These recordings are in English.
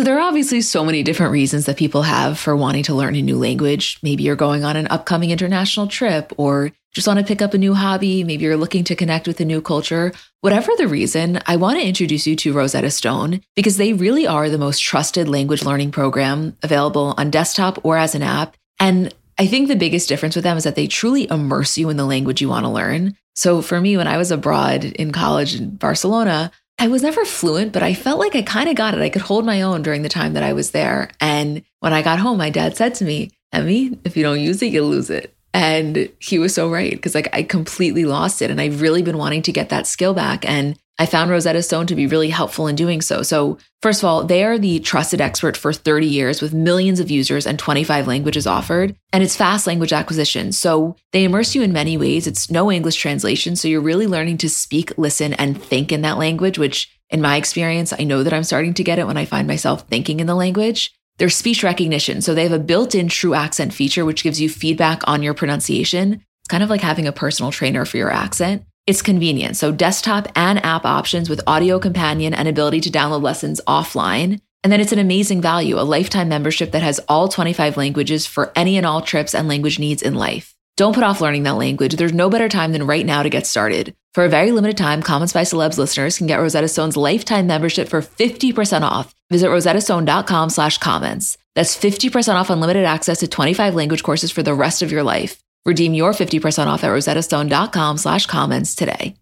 So there are obviously so many different reasons that people have for wanting to learn a new language. Maybe you're going on an upcoming international trip or just want to pick up a new hobby. Maybe you're looking to connect with a new culture. Whatever the reason, I want to introduce you to Rosetta Stone because they really are the most trusted language learning program available on desktop or as an app. And I think the biggest difference with them is that they truly immerse you in the language you want to learn. So for me, when I was abroad in college in Barcelona, I was never fluent, but I felt like I kind of got it. I could hold my own during the time that I was there. And when I got home, my dad said to me, Emmy, if you don't use it, you'll lose it. And he was so right because I completely lost it. And I've really been wanting to get that skill back. And I found Rosetta Stone to be really helpful in doing so. So first of all, they are the trusted expert for 30 years with millions of users and 25 languages offered. And it's fast language acquisition. So they immerse you in many ways. It's no English translation. So you're really learning to speak, listen, and think in that language, which in my experience, I know that I'm starting to get it when I find myself thinking in the language. There's speech recognition. So they have a built-in true accent feature, which gives you feedback on your pronunciation. It's kind of like having a personal trainer for your accent. It's convenient. So desktop and app options with audio companion and ability to download lessons offline. And then it's an amazing value, a lifetime membership that has all 25 languages for any and all trips and language needs in life. Don't put off learning that language. There's no better time than right now to get started. For a very limited time, Comments by Celebs listeners can get Rosetta Stone's lifetime membership for 50% off. Visit rosettastone.com/comments. That's 50% off unlimited access to 25 language courses for the rest of your life. Redeem your 50% off at rosettastone.com/comments today.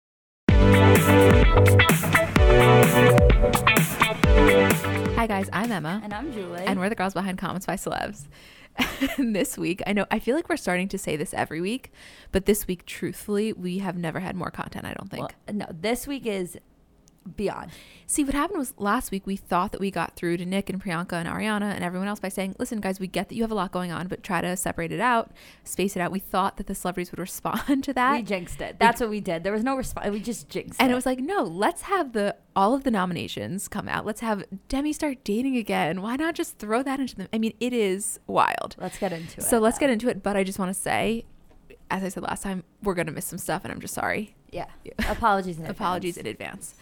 Hi guys, I'm Emma. And I'm Julie. And we're the girls behind Comments by Celebs. This week, I feel like we're starting to say this every week, but this week, truthfully, we have never had more content, I don't think. Well, no, this week is beyond. See, what happened was last week we thought that we got through to Nick and Priyanka and Ariana and everyone else by saying, listen, guys, we get that you have a lot going on, but try to separate it out, space it out. We thought that the celebrities would respond to that. We jinxed it. That's what we did. There was no response. We just jinxed it. And it was like, no, let's have all of the nominations come out. Let's have Demi start dating again. Why not just throw that into them? I mean, it is wild. Let's get into it. So let's get into it. But I just want to say, as I said last time, we're going to miss some stuff and I'm just sorry. Yeah. Apologies in advance. Apologies in advance.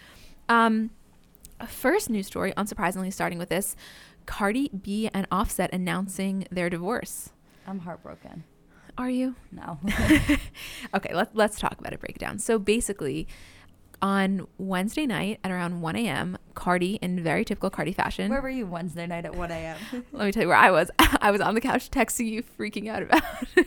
First news story, unsurprisingly, starting with this, Cardi B and Offset announcing their divorce. I'm heartbroken. Are you? No. Okay, let's talk about it, break it down. So basically, on Wednesday night at around 1 a.m., Cardi, in very typical Cardi fashion. Where were you Wednesday night at 1 a.m.? Let me tell you where I was. I was on the couch texting you, freaking out about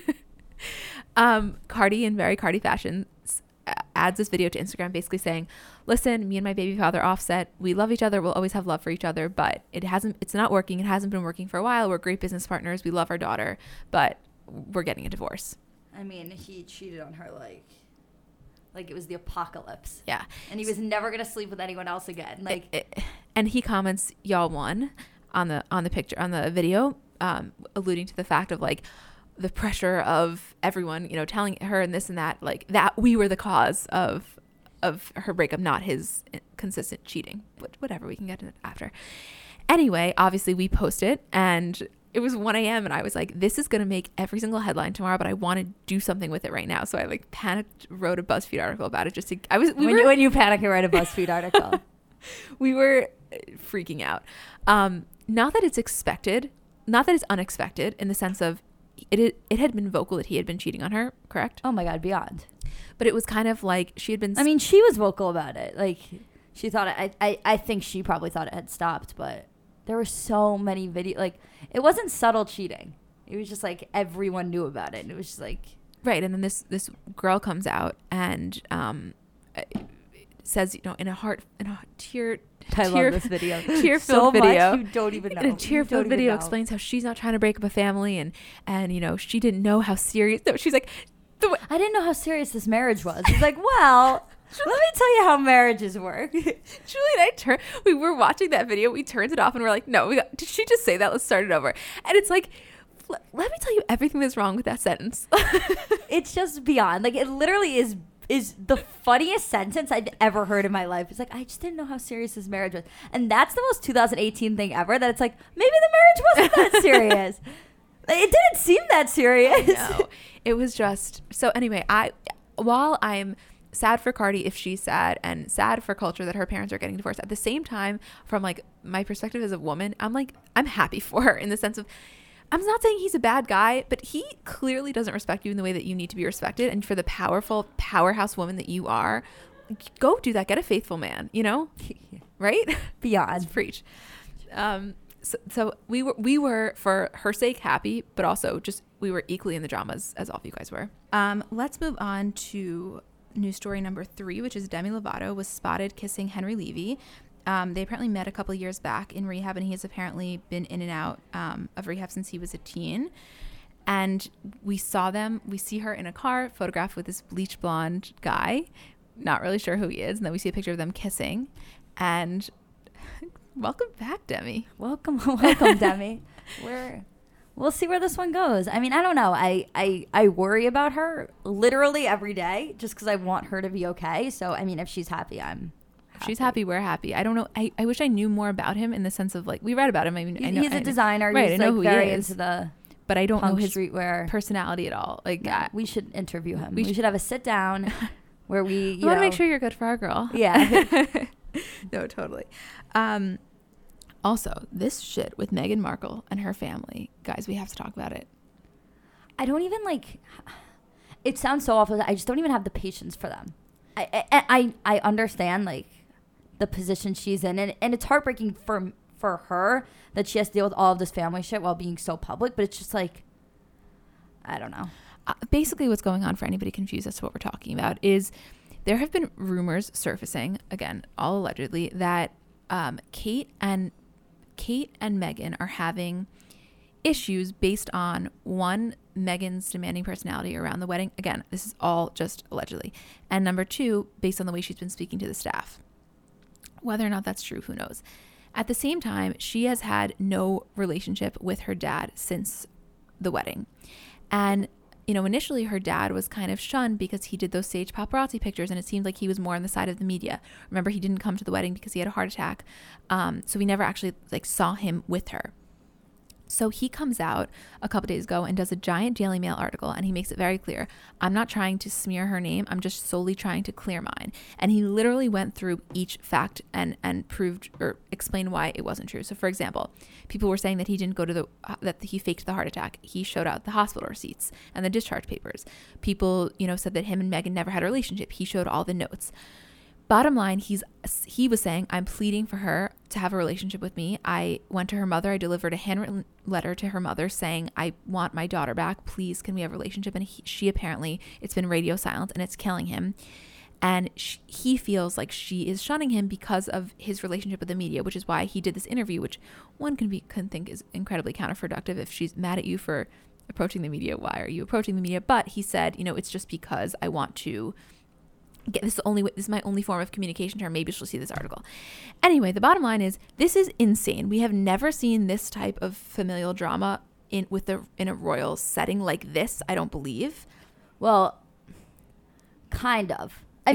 it. Cardi, in very Cardi fashion, adds this video to Instagram basically saying, listen, me and my baby father Offset, we love each other, we'll always have love for each other, but it's not working, it hasn't been working for a while, we're great business partners, we love our daughter, but we're getting a divorce. I mean, he cheated on her like it was the apocalypse. Yeah. And he was never gonna sleep with anyone else again. And he comments, y'all won on the picture, on the video, alluding to the fact of like the pressure of everyone, telling her and this and that, like that we were the cause of her breakup, not his consistent cheating. Whatever, we can get to it after. Anyway, obviously we post it and it was 1 a.m. and I was like, this is going to make every single headline tomorrow, but I want to do something with it right now. So I panicked, wrote a BuzzFeed article about it when you panic, you write a BuzzFeed article. We were freaking out. Not that it's expected, not that it's unexpected in the sense of it had been vocal that he had been cheating on her, correct? Oh my God, beyond. But it was kind of like she had been... I mean, she was vocal about it. Like, she thought I think she probably thought it had stopped, but there were so many videos. Like, it wasn't subtle cheating. It was just like everyone knew about it. And it was just like... Right, and then this girl comes out and says, in a tear... I love this video. Tear-filled so video. Much you don't even know. In a tear-filled video explains how she's not trying to break up a family and she didn't know how serious... No, she's like... I didn't know how serious this marriage was. It's like, well, let me tell you how marriages work. Julie and I we were watching that video. We turned it off and we're like, no, did she just say that? Let's start it over. And it's like, let me tell you everything that's wrong with that sentence. It's just beyond. Like, it literally is the funniest sentence I've ever heard in my life. It's like, I just didn't know how serious this marriage was. And that's the most 2018 thing ever, that it's like, maybe the marriage wasn't that serious. It didn't seem that serious. No, it was just... So anyway, while I'm sad for Cardi if she's sad, and sad for Culture that her parents are getting divorced. At the same time, from like my perspective as a woman, I'm happy for her in the sense of, I'm not saying he's a bad guy, but he clearly doesn't respect you in the way that you need to be respected. And for the powerful powerhouse woman that you are, go do that. Get a faithful man, you know, right? Beyond. Preach. So we were for her sake happy, but also just we were equally in the dramas as all of you guys were. Let's move on to news story number 3, which is Demi Lovato was spotted kissing Henry Levy. They apparently met a couple years back in rehab, and he has apparently been in and out of rehab since he was a teen. And we see her in a car photographed with this bleach blonde guy, not really sure who he is, and then we see a picture of them kissing. And welcome back, Demi. Welcome, Demi. We'll see where this one goes. I mean, I don't know. I worry about her literally every day just because I want her to be okay. So, I mean, if she's happy, I'm happy. If she's happy, we're happy. I don't know. I wish I knew more about him in the sense of, like, we read about him. I mean, I know he's a designer. Right, He's I know like who very he is. into the but I don't know his streetwear personality at all. Like, no, we should interview him. We should have a sit down where we want to make sure you're good for our girl. Yeah. No, totally. Also, this shit with Meghan Markle and her family, guys, we have to talk about it. I don't even it sounds so awful. I just don't even have the patience for them. I understand like the position she's in, and it's heartbreaking for her that she has to deal with all of this family shit while being so public, but it's just like, I don't know. Basically what's going on, for anybody confused as to what we're talking about, is there have been rumors surfacing, again, all allegedly, that Kate and Meghan are having issues based on, one, Meghan's demanding personality around the wedding. Again, this is all just allegedly. And number 2, based on the way she's been speaking to the staff. Whether or not that's true, who knows? At the same time, she has had no relationship with her dad since the wedding. And, you know, initially her dad was kind of shunned because he did those staged paparazzi pictures, and it seemed like he was more on the side of the media. Remember, he didn't come to the wedding because he had a heart attack. So we never actually saw him with her. So he comes out a couple days ago and does a giant Daily Mail article, and he makes it very clear, I'm not trying to smear her name, I'm just solely trying to clear mine. And he literally went through each fact and proved or explained why it wasn't true. So for example, people were saying that he didn't go to that he faked the heart attack. He showed out the hospital receipts and the discharge papers. People, said that him and Meghan never had a relationship. He showed all the notes. Bottom line, he was saying, I'm pleading for her to have a relationship with me. I went to her mother. I delivered a handwritten letter to her mother saying, I want my daughter back. Please, can we have a relationship? And she apparently, it's been radio silent and it's killing him. And he feels like she is shunning him because of his relationship with the media, which is why he did this interview, which one can think is incredibly counterproductive. If she's mad at you for approaching the media, why are you approaching the media? But he said, it's just because I want to this is my only form of communication to her. Maybe she'll see this article. Anyway, the bottom line is this is insane. We have never seen this type of familial drama in a royal setting like this. I don't believe. Well, kind of. I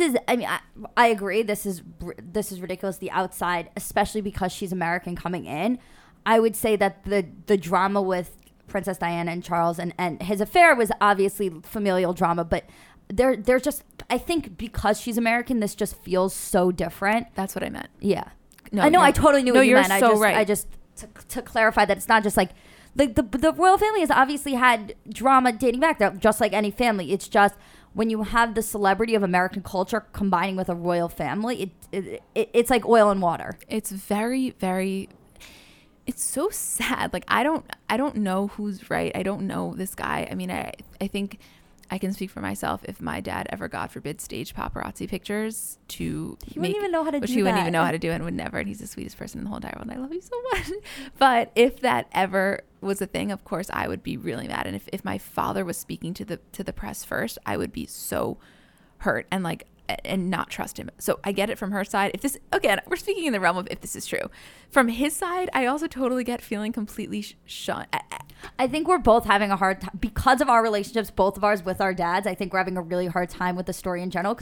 agree. This is ridiculous. The outside, especially because she's American coming in. I would say that the drama with Princess Diana and Charles and his affair was obviously familial drama, but they're just, I think because she's American, this just feels so different. That's what I meant. Yeah. No, I know. I totally knew what you meant. Right. I just to clarify that it's not just like the royal family has obviously had drama dating back. They're just like any family. It's just when you have the celebrity of American culture combining with a royal family, it's like oil and water. It's very, very. It's so sad. Like I don't know who's right. I don't know this guy. I mean, I think I can speak for myself. If my dad ever, God forbid, staged paparazzi pictures he wouldn't even know how to do that. He wouldn't even know how to do it and would never. And he's the sweetest person in the whole entire world. I love you so much. But if that ever was a thing, of course, I would be really mad. And if my father was speaking to the press first, I would be so hurt and not trust him. So I get it from her side. If this, again, we're speaking in the realm of if this is true. From his side, I also totally get feeling completely shunned. I think we're both having a hard time because of our relationships, both of ours with our dads. I think we're having a really hard time with the story in general because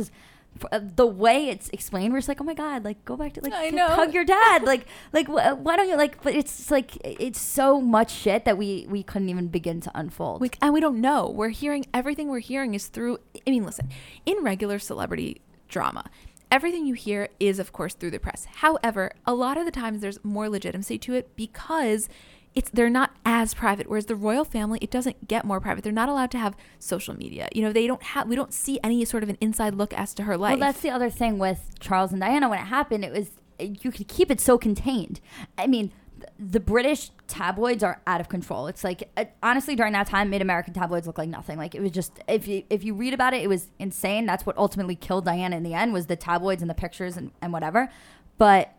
the way it's explained, we're just like, oh my God, like go back to like I know. hug your dad, like why don't you like? But it's like it's so much shit that we couldn't even begin to unfold. And we don't know. We're hearing everything we're hearing is through. I mean, listen, in regular celebrity drama, everything you hear is, of course, through the press. However, a lot of the times there's more legitimacy to it because they're not as private. Whereas the royal family, it doesn't get more private. They're not allowed to have social media. You know, we don't see any sort of an inside look as to her life. Well, that's the other thing with Charles and Diana. When it happened, you could keep it so contained. I mean, the British tabloids are out of control. It's like, honestly, during that time, made American tabloids look like nothing. Like, it was just, if you read about it, it was insane. That's what ultimately killed Diana in the end, was the tabloids and the pictures and whatever. But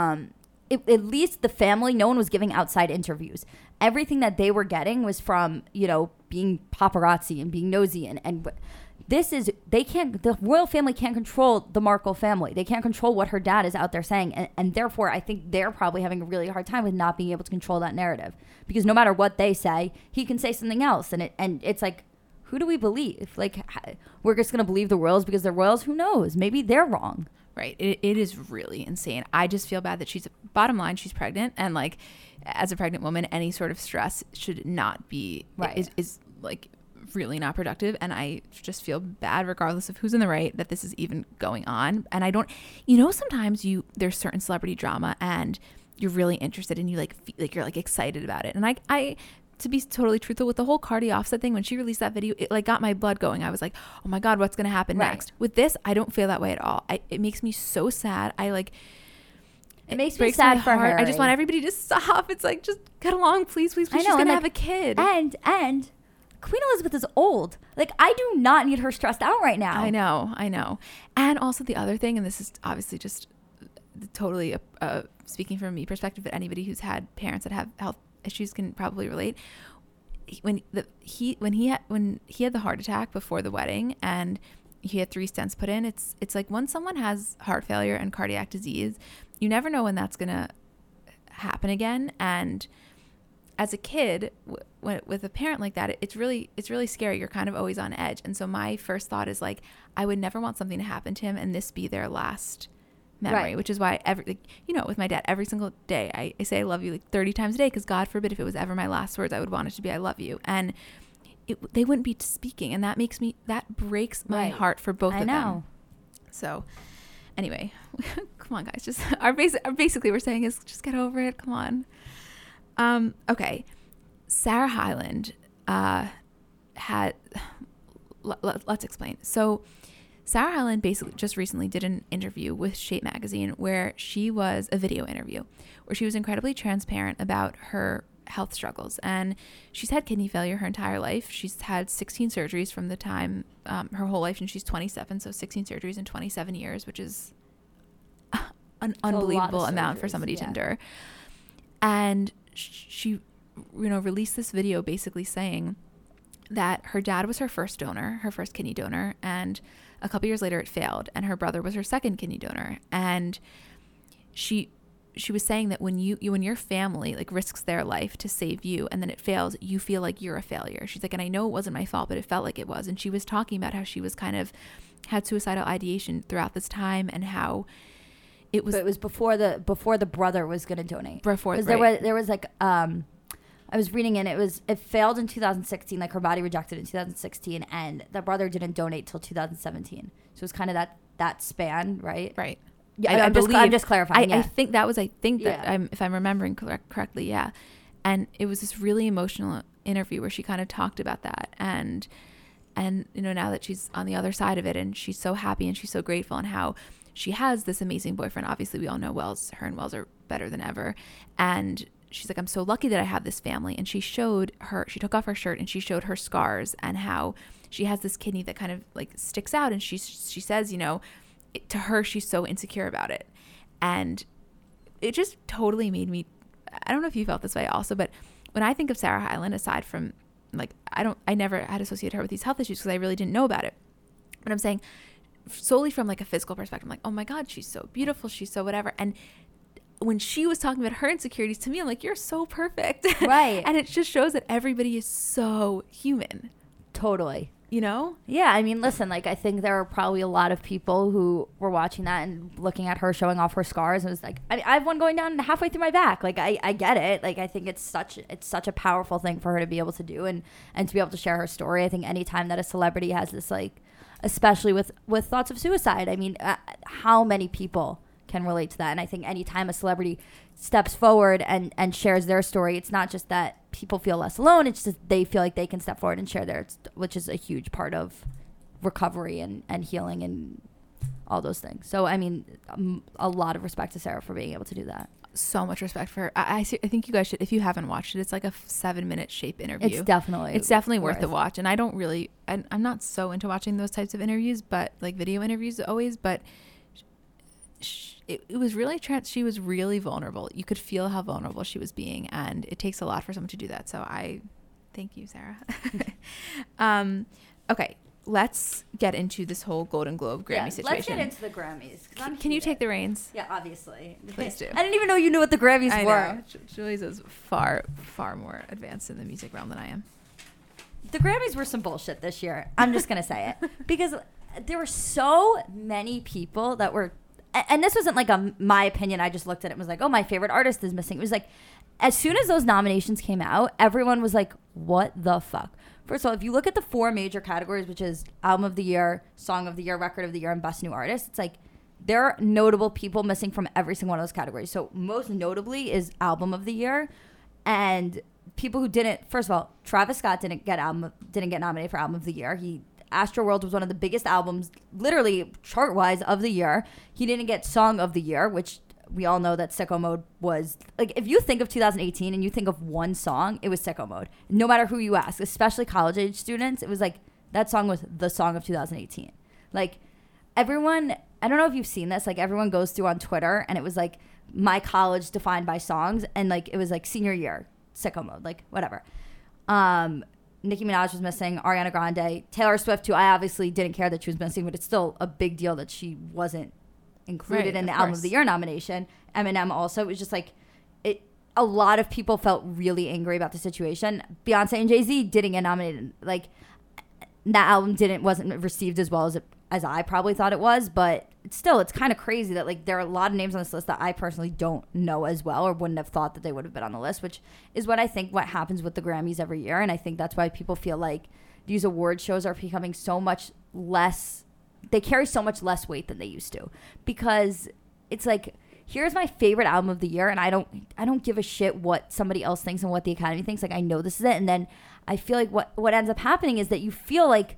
at least the family, no one was giving outside interviews. Everything that they were getting was from, you know, being paparazzi and being nosy. And the royal family can't control the Markle family. They can't control what her dad is out there saying. And therefore, I think they're probably having a really hard time with not being able to control that narrative. Because no matter what they say, he can say something else. And it's like, who do we believe? Like, we're just going to believe the royals because they're royals? Who knows? Maybe they're wrong. Right. It is really insane. I just feel bad that bottom line, she's pregnant. And like, as a pregnant woman, any sort of stress should not be, right. is like really not productive. And I just feel bad, regardless of who's in the right, that this is even going on. And I don't, you know, sometimes there's certain celebrity drama and you're really interested and you you're like excited about it. And I to be totally truthful, with the whole Cardi Offset thing, when she released that video, it like got my blood going. I was like, oh my God, what's going to happen next? With this, I don't feel that way at all. It makes me so sad. It makes me sad for her. I just want everybody to stop. It's like, just get along, please. She's going to have a kid. And Queen Elizabeth is old. Like, I do not need her stressed out right now. I know. And also the other thing, and this is obviously just totally speaking from me perspective, but anybody who's had parents that have health issues can probably relate. When he had the heart attack before the wedding and he had 3 stents put in, it's like, when someone has heart failure and cardiac disease, you never know when that's gonna happen again. And as a kid, with a parent like that, it's really scary. You're kind of always on edge. And so my first thought is like, I would never want something to happen to him and this be their last memory, right. Which is why with my dad, every single day I say I love you like 30 times a day, because God forbid if it was ever my last words, I would want it to be I love you. And they wouldn't be speaking, and that breaks my heart for both of them. So anyway, come on guys, just basically we're saying is just get over it. Come on. Okay, Sarah Hyland let's explain. So Sarah Hyland basically just recently did an interview with Shape Magazine where she was a video interview where she was incredibly transparent about her health struggles. And she's had kidney failure her entire life. She's had 16 surgeries from the time, her whole life, and she's 27. So 16 surgeries in 27 years, which is an unbelievable amount for somebody to endure. And she, released this video basically saying that her dad was her first donor, her first kidney donor, and a couple years later it failed, and her brother was her second kidney donor. And she was saying that when your family like risks their life to save you and then it fails, you feel like you're a failure. She's like, and I know it wasn't my fault, but it felt like it was. And she was talking about how she was kind of had suicidal ideation throughout this time, and how it was before the brother was going to donate. Because there was like I was reading it failed in 2016, like her body rejected in 2016, and the brother didn't donate till 2017. So it was kind of that span, right? Right. Yeah, I'm just clarifying. I think that if I'm remembering correctly, yeah. And it was this really emotional interview where she kind of talked about that, and now that she's on the other side of it, and she's so happy and she's so grateful, and how she has this amazing boyfriend. Obviously, we all know her and Wells are better than ever, and she's like, I'm so lucky that I have this family. And she took off her shirt and she showed her scars and how she has this kidney that kind of like sticks out. And she says, to her, she's so insecure about it. And it just totally made me, I don't know if you felt this way also, but when I think of Sarah Hyland, aside from like, I never had associated her with these health issues because I really didn't know about it. But I'm saying solely from like a physical perspective, I'm like, oh my God, she's so beautiful. She's so whatever. And when she was talking about her insecurities, to me, I'm like, you're so perfect. Right. And it just shows that everybody is so human. Totally. you know? Yeah, I mean, listen, like, I think there are probably a lot of people who were watching that and looking at her showing off her scars and was like, I have one going down halfway through my back. Like, I get it. Like, I think it's such a powerful thing for her to be able to do and to be able to share her story. I think anytime that a celebrity has this, like, especially with thoughts of suicide, I mean, how many people can relate to that? And I think anytime a celebrity steps forward and shares their story, it's not just that people feel less alone, it's just they feel like they can step forward and share theirs, which is a huge part of recovery and healing and all those things. So I mean, a lot of respect to Sarah for being able to do that. So much respect for her. I think you guys should, if you haven't watched it, it's like a 7-minute Shape interview. It's definitely worth the watch. And I don't really, I'm not so into watching those types of interviews, but like video interviews always, but it was really she was really vulnerable. You could feel how vulnerable she was being, and it takes a lot for someone to do that. So I thank you, Sarah. Okay, let's get into this whole Golden Globe Grammy situation. Let's get into the Grammys. Can you take the reins? Yeah, obviously. Please do. I didn't even know you knew what the Grammys were. Know. Julie's is far more advanced in the music realm than I am. The Grammys were some bullshit this year. I'm just gonna say it because there were so many people that were. And this wasn't like my opinion. I just looked at it and was like, oh, my favorite artist is missing. It was like, as soon as those nominations came out, everyone was like, what the fuck? First of all, if you look at the 4 major categories, which is Album of the Year, Song of the Year, Record of the Year, and Best New Artist, it's like there are notable people missing from every single one of those categories. So most notably is Album of the Year. And people who didn't, first of all, Travis Scott didn't get nominated for Album of the Year. Astroworld was one of the biggest albums, literally chart-wise, of the year. He didn't get Song of the Year, which we all know that Sicko Mode was... Like, if you think of 2018 and you think of one song, it was Sicko Mode. No matter who you ask, especially college-age students, it was like, that song was the song of 2018. Like, everyone... I don't know if you've seen this. Like, everyone goes through on Twitter, and it was like, my college defined by songs, and like, it was like senior year, Sicko Mode, like, whatever. Nicki Minaj was missing, Ariana Grande, Taylor Swift, who I obviously didn't care that she was missing, but it's still a big deal that she wasn't included in the Album of the Year nomination. Eminem also. It was just like, a lot of people felt really angry about the situation. Beyonce and Jay-Z didn't get nominated. Like, that album wasn't received as well as I probably thought it was, but still, it's kind of crazy that like there are a lot of names on this list that I personally don't know as well or wouldn't have thought that they would have been on the list, which is what happens with the Grammys every year. And I think that's why people feel like these award shows are becoming so much less, they carry so much less weight than they used to, because it's like, here's my favorite album of the year, and I don't give a shit what somebody else thinks and what the Academy thinks. Like, I know this is it. And then I feel like what ends up happening is that you feel like,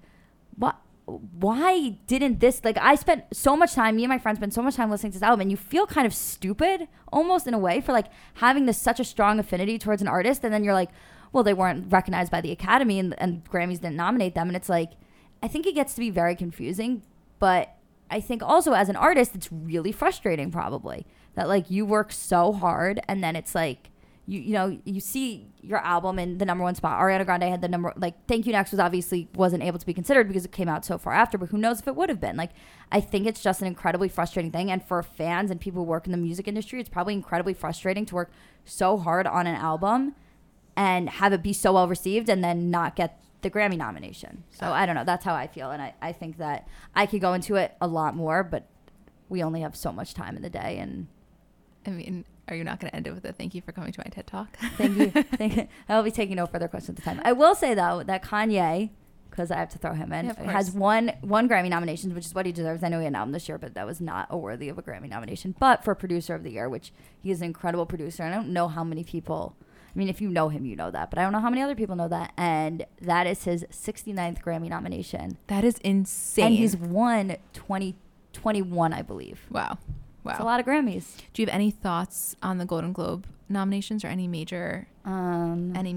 why didn't this, like, I spent so much time, me and my friends spent so much time listening to this album, and you feel kind of stupid almost in a way for like having such a strong affinity towards an artist, and then you're like, well, they weren't recognized by the Academy and Grammys didn't nominate them. And it's like, I think it gets to be very confusing, but I think also as an artist, it's really frustrating probably that like you work so hard and then it's like, you see your album in the number 1 spot. Ariana Grande had the number, like, Thank You Next wasn't able to be considered because it came out so far after, but who knows if it would have been. Like, I think it's just an incredibly frustrating thing, and for fans and people who work in the music industry, it's probably incredibly frustrating to work so hard on an album and have it be so well received and then not get the Grammy nomination. So I don't know, that's how I feel, and I think that I could go into it a lot more, but we only have so much time in the day. And I mean, are you not going to end it with a thank you for coming to my TED Talk? Thank you. I will be taking no further questions at the time. I will say, though, that Kanye, because I have to throw him in, has one Grammy nomination, which is what he deserves. I know he had an album this year, but that was not a worthy of a Grammy nomination. But for Producer of the Year, which he is an incredible producer. And I don't know how many people, I mean, if you know him, you know that. But I don't know how many other people know that. And that is his 69th Grammy nomination. That is insane. And he's won 2021, I believe. Wow. It's a lot of Grammys. Do you have any thoughts on the Golden Globe nominations or any major let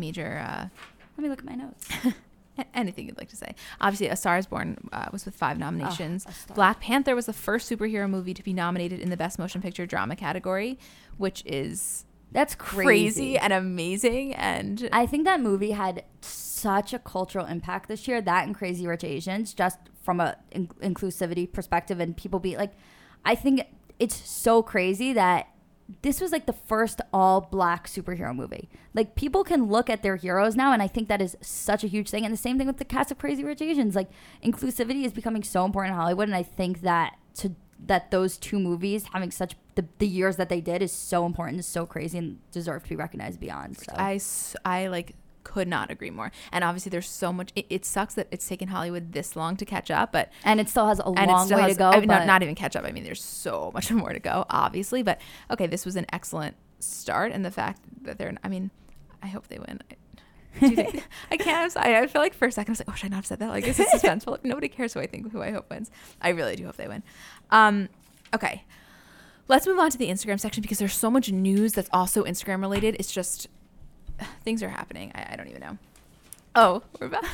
me look at my notes. Anything you'd like to say? Obviously, A Star Is Born was with 5 nominations. Black Panther was the first superhero movie to be nominated in the Best Motion Picture Drama category, which is that's crazy and amazing. And I think that movie had such a cultural impact this year. That and Crazy Rich Asians, just from a inclusivity perspective, and people be like, I think it's so crazy that this was like the first all black superhero movie. Like, people can look at their heroes now, and I think that is such a huge thing. And the same thing with the cast of Crazy Rich Asians. Like, inclusivity is becoming so important in Hollywood, and I think that those two movies having such the years that they did is so important, is so crazy, and deserve to be recognized beyond. So I like could not agree more. And obviously there's so much, it sucks that it's taken Hollywood this long to catch up, and it still has a long way to go. I mean, not even catch up. I mean, there's so much more to go, obviously, but okay, this was an excellent start. And the fact that I hope they win. Do you think, I feel like for a second I was like, oh, should I not have said that? Like, this is suspenseful. Like, nobody cares who I hope wins. I really do hope they win. Okay, let's move on to the Instagram section, because there's so much news that's also Instagram related. It's just, things are happening. I don't even know. Oh, we're about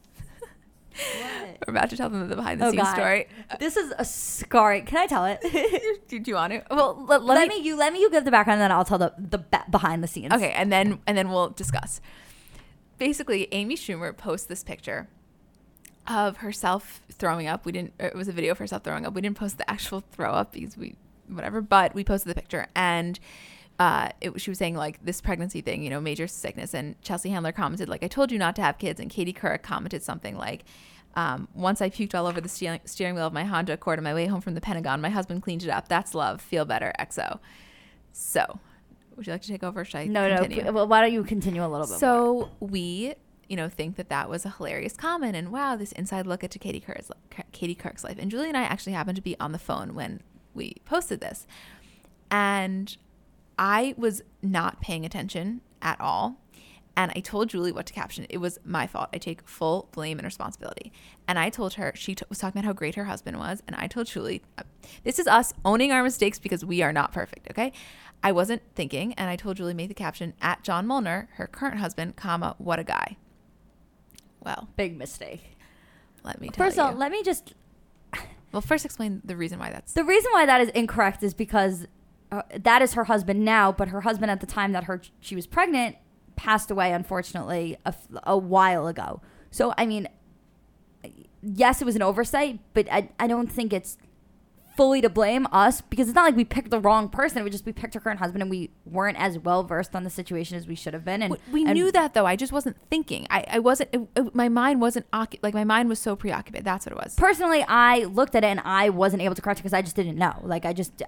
we're about to tell them the behind the scenes story. This is a scar. Can I tell it? Do you want to? Well, let me you give the background, and then I'll tell the behind the scenes. Okay, and then we'll discuss. Basically, Amy Schumer posts this picture of herself throwing up. It was a video of herself throwing up. We didn't post the actual throw up because but we posted the picture, and she was saying, like, this pregnancy thing, major sickness. And Chelsea Handler commented, like, I told you not to have kids. And Katie Couric commented something like, once I puked all over the steering wheel of my Honda Accord on my way home from the Pentagon. My husband cleaned it up. That's love. Feel better. XO. So, would you like to take over? Or should I continue? No. Well, why don't you continue a little bit more? So we, think that was a hilarious comment, and wow, this inside look at Katie Couric's life. And Julie and I actually happened to be on the phone when we posted this, and I was not paying attention at all. And I told Julie what to caption. It was my fault. I take full blame and responsibility. And I told her, she was talking about how great her husband was. And I told Julie, this is us owning our mistakes, because we are not perfect, okay? I wasn't thinking. And I told Julie, make the caption, at John Molnar, her current husband, comma, what a guy. Well. Big mistake. Let me tell you. First of all, let me just... Well, first explain the reason why that's... The reason why that is incorrect is because that is her husband now, but her husband at the time that she was pregnant passed away, unfortunately, a while ago. So, I mean, yes, it was an oversight, but I don't think it's fully to blame us, because it's not like we picked the wrong person. It was just we picked her current husband, and we weren't as well versed on the situation as we should have been. And we knew that, though. I just wasn't thinking. I wasn't. My mind wasn't my mind was so preoccupied. That's what it was. Personally, I looked at it and I wasn't able to correct it because I just didn't know. Like,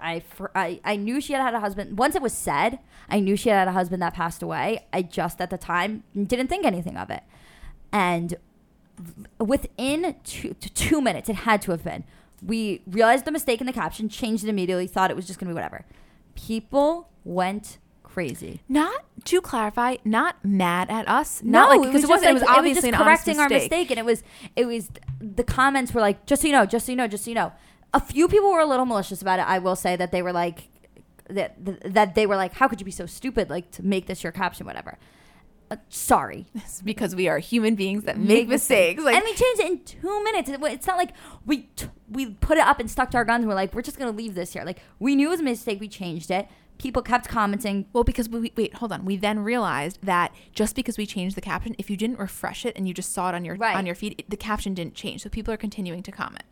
I knew she had a husband. Once it was said, I knew she had a husband that passed away. I just at the time didn't think anything of it, and within 2 minutes, it had to have been. We realized the mistake in the caption, changed it immediately, thought it was just going to be whatever. People went crazy. Not, to clarify, not mad at us. No, not because it was obviously an correcting honest our mistake. And it was the comments were like, just so you know. A few people were a little malicious about it. I will say that they were like, that they were like, how could you be so stupid, like, to make this your caption, whatever. Sorry. It's because we are human beings that make mistakes. Like, and we changed it in 2 minutes. It's not like we put it up and stuck to our guns and we're like, we're just going to leave this here. Like, we knew it was a mistake. We changed it. People kept commenting. Well, because wait, hold on. We then realized that just because we changed the caption, if you didn't refresh it and you just saw it on your feed, the caption didn't change. So people are continuing to comment.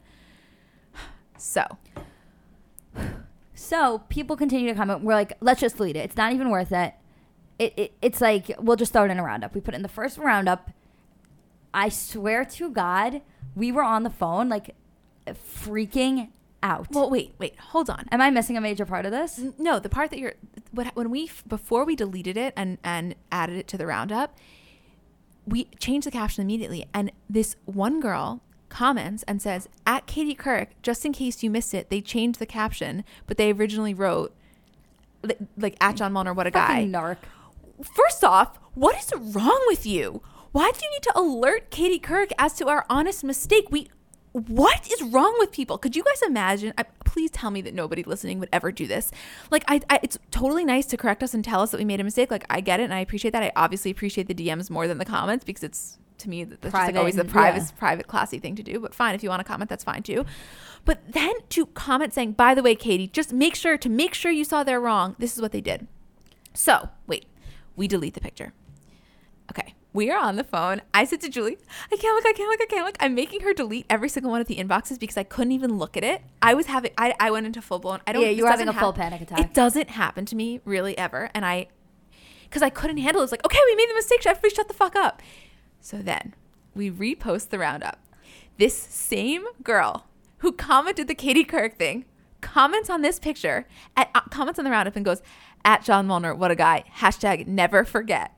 So people continue to comment. We're like, let's just delete it. It's not even worth it. It's like, we'll just throw it in a roundup. We put it in the first roundup. I swear to God, we were on the phone, like, freaking out. Well, wait, hold on. Am I missing a major part of this? No, the part that before we deleted it and added it to the roundup, we changed the caption immediately. And this one girl comments and says, at Katie Couric, just in case you missed it, they changed the caption, but they originally wrote, like, at John Molnar, what a guy. Narc. First off, what is wrong with you? Why do you need to alert Katie Couric as to our honest mistake? What is wrong with people? Could you guys imagine? Please tell me that nobody listening would ever do this. Like, it's totally nice to correct us and tell us that we made a mistake. Like, I get it, and I appreciate that. I obviously appreciate the DMs more than the comments, because it's, to me, that's just like always the private, classy thing to do. But fine, if you want to comment, that's fine too. But then to comment saying, by the way, Katie, just make sure you saw they're wrong. This is what they did. So, wait. We delete the picture. Okay. We are on the phone. I said to Julie, I can't look. I'm making her delete every single one of the inboxes because I couldn't even look at it. I went into full blown. You were having a full panic attack. It doesn't happen to me really ever. And because I couldn't handle it. It's like, okay, we made the mistake. Everybody shut the fuck up. So then we repost the roundup. This same girl who commented the Katie Couric thing comments on this picture, comments on the roundup and goes, at John Molnar, what a guy. # never forget.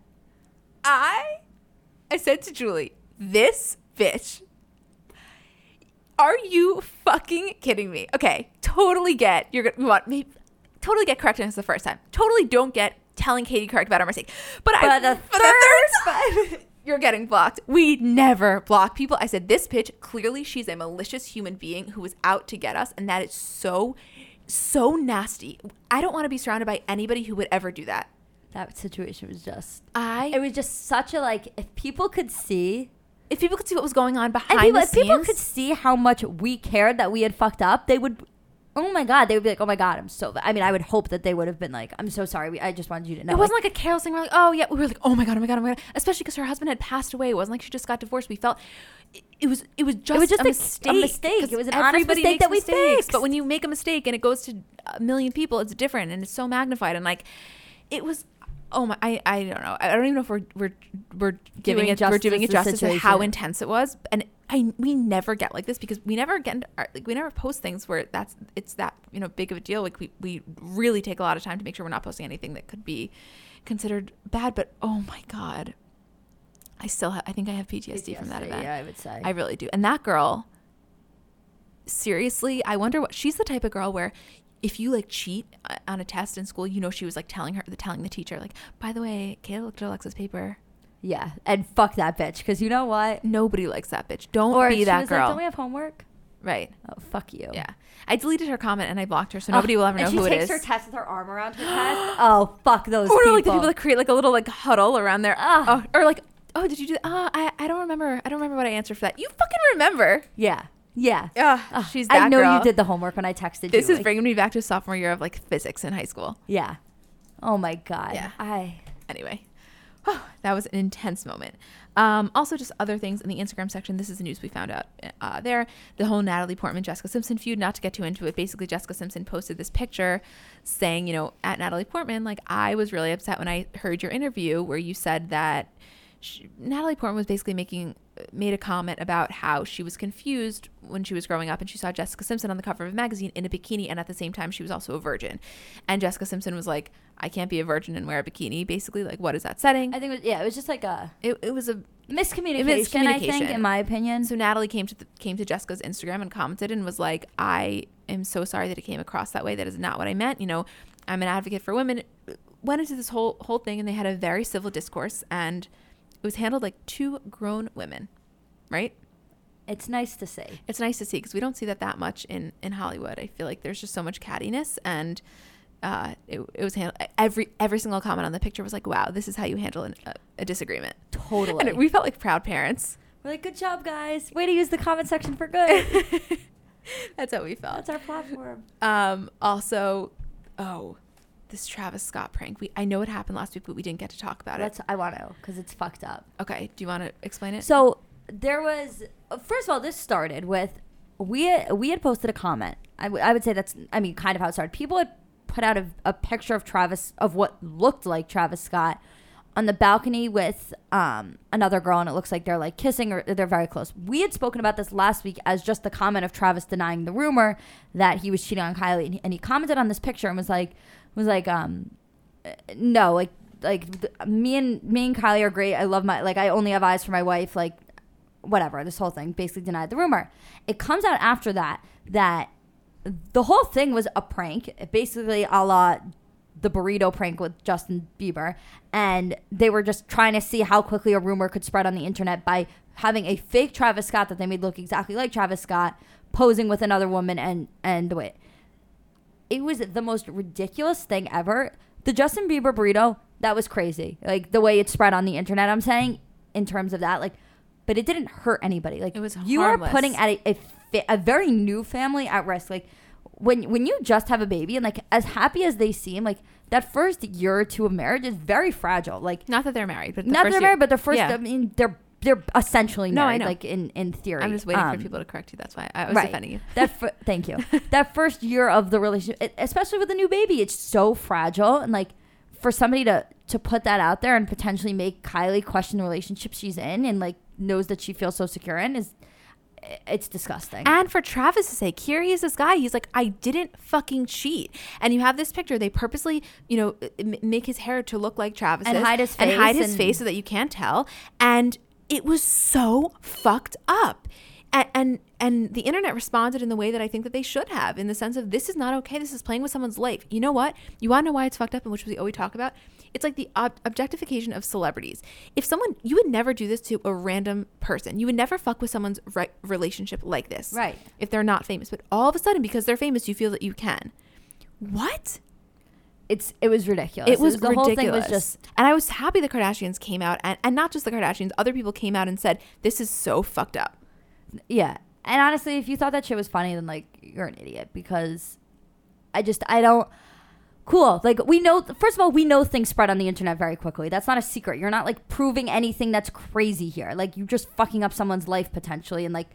I said to Julie, this bitch, are you fucking kidding me? Okay, totally get, totally get correcting us the first time. Totally don't get telling Katie Couric about our mistake. But for the third time, you're getting blocked. We never block people. I said, this bitch, clearly she's a malicious human being who is out to get us. And that is so nasty. I don't want to be surrounded by anybody who would ever do that. That situation was just... It was just such a, like, if people could see what was going on behind the scenes. If people could see how much we cared that we had fucked up, they would... Oh my God, they would be like, oh my God, I would hope that they would have been like, I'm so sorry. I just wanted you to know. It wasn't like a careless thing. We're like, oh yeah. We were like, oh my God. Especially because her husband had passed away. It wasn't like she just got divorced. We felt it was just a mistake. It was an honest mistake that we fixed. But when you make a mistake and it goes to a million people, it's different and it's so magnified. And like, it was, oh my, I don't know. I don't even know if we're doing it justice to how intense it was. And we never get like this because we never post things where it's that big of a deal. Like we really take a lot of time to make sure we're not posting anything that could be considered bad. But oh my God, I think I have PTSD from that event. Yeah, I would say I really do. And that girl, seriously, I wonder what she's the type of girl where if you like cheat on a test in school, she was like telling the teacher, like, by the way, Kayla looked at Alexa's paper. Yeah, and fuck that bitch, because you know what? Nobody likes that bitch. Don't be that girl. Like, don't we have homework? Right. Oh, fuck you. Yeah. I deleted her comment and I blocked her, so nobody will ever know who it is. And she takes her test with her arm around her chest. Oh, fuck those people. Or like the people that create like a little like huddle around there. Or like, oh, did you do that? I don't remember. I don't remember what I answered for that. You fucking remember. Yeah. Yeah. She's that girl. I know you did the homework when I texted you. This is bringing me back to sophomore year of like physics in high school. Yeah. Oh my God. Yeah. Anyway. That was an intense moment. Also, just other things in the Instagram section. This is the news we found out there. The whole Natalie Portman, Jessica Simpson feud, not to get too into it. Basically, Jessica Simpson posted this picture saying, at Natalie Portman, like, I was really upset when I heard your interview where you said that Natalie Portman was basically made a comment about how she was confused when she was growing up and she saw Jessica Simpson on the cover of a magazine in a bikini, and at the same time she was also a virgin. And Jessica Simpson was like, I can't be a virgin and wear a bikini. Basically, like, what is that setting? I think it was just like it was a miscommunication, I think, in my opinion. So Natalie came to Jessica's Instagram and commented and was like, I am so sorry that it came across that way. That is not what I meant. I'm an advocate for women. Went into this whole thing and they had a very civil discourse, and it was handled like two grown women, right? It's nice to see. It's nice to see because we don't see that much in Hollywood. I feel like there's just so much cattiness, and it was handled. Every single comment on the picture was like, wow, this is how you handle a disagreement. Totally. And we felt like proud parents. We're like, good job, guys. Way to use the comment section for good. That's how we felt. That's our platform. Also, this Travis Scott prank. I know it happened last week, but we didn't get to talk about it. I want to, because it's fucked up. Okay. Do you want to explain it? So there was, first of all, this started with, we had posted a comment. I would say kind of how it started. People had put out a picture of what looked like Travis Scott on the balcony with another girl, and it looks like they're like kissing or they're very close. We had spoken about this last week as just the comment of Travis denying the rumor that he was cheating on Kylie, and he commented on this picture and was like no, like me and Kylie are great. I love I only have eyes for my wife, like whatever. This whole thing basically denied the rumor. It comes out after that the whole thing was a prank, basically a la the burrito prank with Justin Bieber, and they were just trying to see how quickly a rumor could spread on the internet by having a fake Travis Scott that they made look exactly like Travis Scott posing with another woman, and the way it was the most ridiculous thing ever. The Justin Bieber burrito, that was crazy, like the way it spread on the internet, I'm saying, in terms of that, like, but it didn't hurt anybody. Like, it was you harmless. Are putting at a very new family at risk. Like, when you just have a baby and like as happy as they seem, like that first year or two of marriage is very fragile. Like Not that they're married, but not that they're married, but the first. Yeah. I mean, they're essentially No, I married. know. Like in theory. I'm just waiting for people to correct you. That's why I was defending you. Thank you. That first year of the relationship, especially with a new baby, it's so fragile, and like for somebody to put that out there and potentially make Kylie question the relationship she's in and like knows that she feels so secure in it's disgusting. And for Travis's sake, here he is, this guy. He's like, I didn't fucking cheat. And you have this picture. They purposely, make his hair to look like Travis's and hide his face so that you can't tell. And it was so fucked up. And the internet responded in the way that I think that they should have, in the sense of, this is not okay. This is playing with someone's life. You know what? You want to know why it's fucked up, and which we always talk about? It's like the objectification of celebrities. If someone, you would never do this to a random person. You would never fuck with someone's relationship like this. Right. If they're not famous. But all of a sudden, because they're famous, you feel that you can. What? It was ridiculous. It was the ridiculous. whole thing was just. And I was happy the Kardashians came out, and not just the Kardashians, other people came out and said, this is so fucked up. Yeah. And honestly, if you thought that shit was funny, then like you're an idiot, because I don't. Cool. Like we know, first of all, we know things spread on the internet very quickly. That's not a secret. You're not like proving anything that's crazy here. Like you're just fucking up someone's life potentially. And like,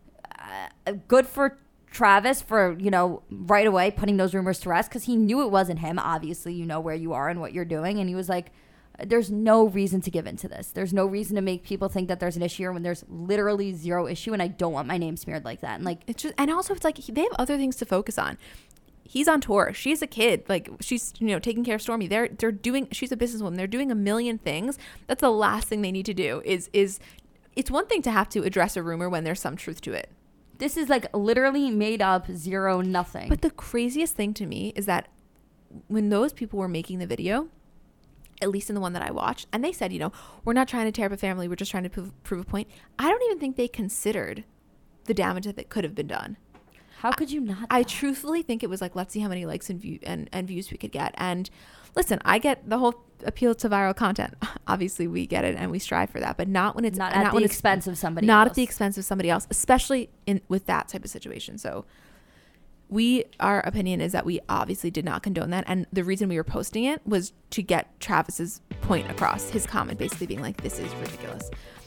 good for Travis for, right away putting those rumors to rest, because he knew it wasn't him. Obviously, you know where you are and what you're doing. And he was like, there's no reason to give into this. There's no reason to make people think that there's an issue when there's literally zero issue. And I don't want my name smeared like that. And like, It's just, and also it's like they have other things to focus on. He's on tour. She's a kid. Like she's, taking care of Stormy. They're doing, she's a businesswoman. They're doing a million things. That's the last thing they need to do is it's one thing to have to address a rumor when there's some truth to it. this is like literally made up, zero, nothing. But the craziest thing to me is that when those people were making the video, at least in the one that I watched, and they said, we're not trying to tear up a family. We're just trying to prove a point. I don't even think they considered the damage that could have been done. How could you not? I truthfully think it was like, let's see how many likes and views we could get. And listen, I get the whole appeal to viral content. Obviously, we get it and we strive for that, but not when it's not at the expense of somebody else. Not at the expense of somebody else, especially with that type of situation. So our opinion is that we obviously did not condone that. And the reason we were posting it was to get Travis's point across, his comment basically being like, this is ridiculous.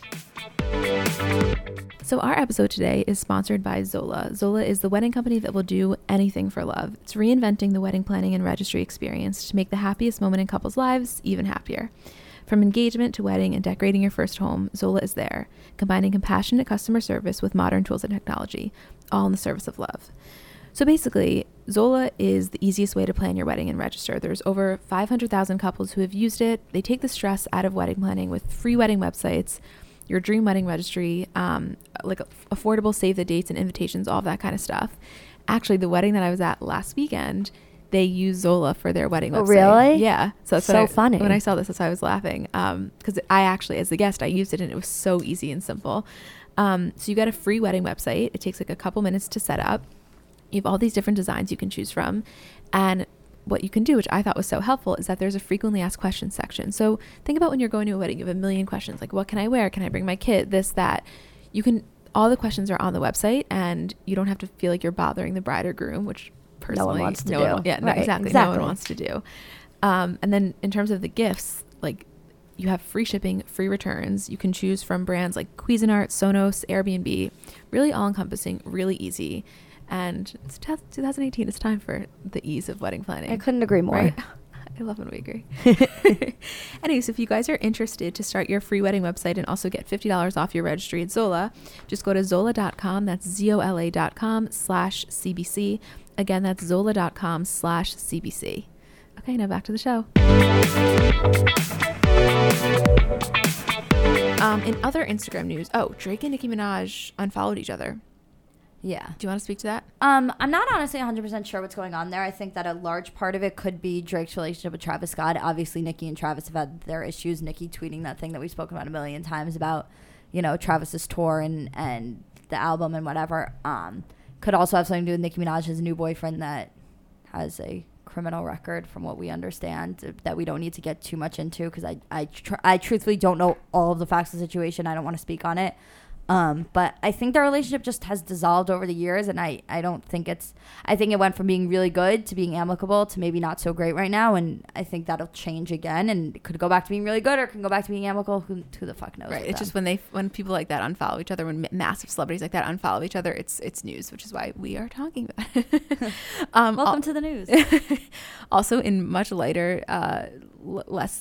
So our episode today is sponsored by Zola. Zola is the wedding company that will do anything for love. It's reinventing the wedding planning and registry experience to make the happiest moment in couples' lives even happier. From engagement to wedding and decorating your first home, Zola is there, combining compassionate customer service with modern tools and technology, all in the service of love. So basically, Zola is the easiest way to plan your wedding and register. There's over 500,000 couples who have used it. They take the stress out of wedding planning with free wedding websites, your dream wedding registry, like affordable save the dates and invitations, all of that kind of stuff. Actually, the wedding that I was at last weekend, they use Zola for their wedding website. Oh, really? Yeah. So that's so funny. When I saw this, that's why I was laughing. Because I actually, as the guest, I used it and it was so easy and simple. So you got a free wedding website. It takes like a couple minutes to set up. You have all these different designs you can choose from. And what you can do, which I thought was so helpful, is that there's a frequently asked questions section. So think about when you're going to a wedding, you have a million questions. Like, what can I wear? Can I bring my kid? This, that. All the questions are on the website, and you don't have to feel like you're bothering the bride or groom, which personally no one wants to do. Yeah, no, right, exactly. No one wants to do. And then in terms of the gifts, like you have free shipping, free returns. You can choose from brands like Cuisinart, Sonos, Airbnb, really all encompassing, really easy. And it's 2018. It's time for the ease of wedding planning. I couldn't agree more. Right? I love when we agree. Anyways, if you guys are interested to start your free wedding website and also get $50 off your registry at Zola, just go to zola.com. That's ZOLA.com/CBC. Again, that's zola.com/CBC. Okay, now back to the show. In other Instagram news, Drake and Nicki Minaj unfollowed each other. Yeah. Do you want to speak to that? I'm not honestly 100% sure what's going on there. I think that a large part of it could be Drake's relationship with Travis Scott. Obviously, Nicki and Travis have had their issues. Nicki tweeting that thing that we've spoken about a million times about, Travis's tour and the album and whatever. Could also have something to do with Nicki Minaj's new boyfriend that has a criminal record, from what we understand, that we don't need to get too much into, because I truthfully don't know all of the facts of the situation. I don't want to speak on it. But I think their relationship just has dissolved over the years, and I think it went from being really good to being amicable to maybe not so great right now, and I think that'll change again, and it could go back to being really good or it can go back to being amicable. Who the fuck knows? Right. It's just when people like that unfollow each other, when massive celebrities like that unfollow each other, it's news, which is why we are talking about it. Welcome to the news. Also, in much lighter, less.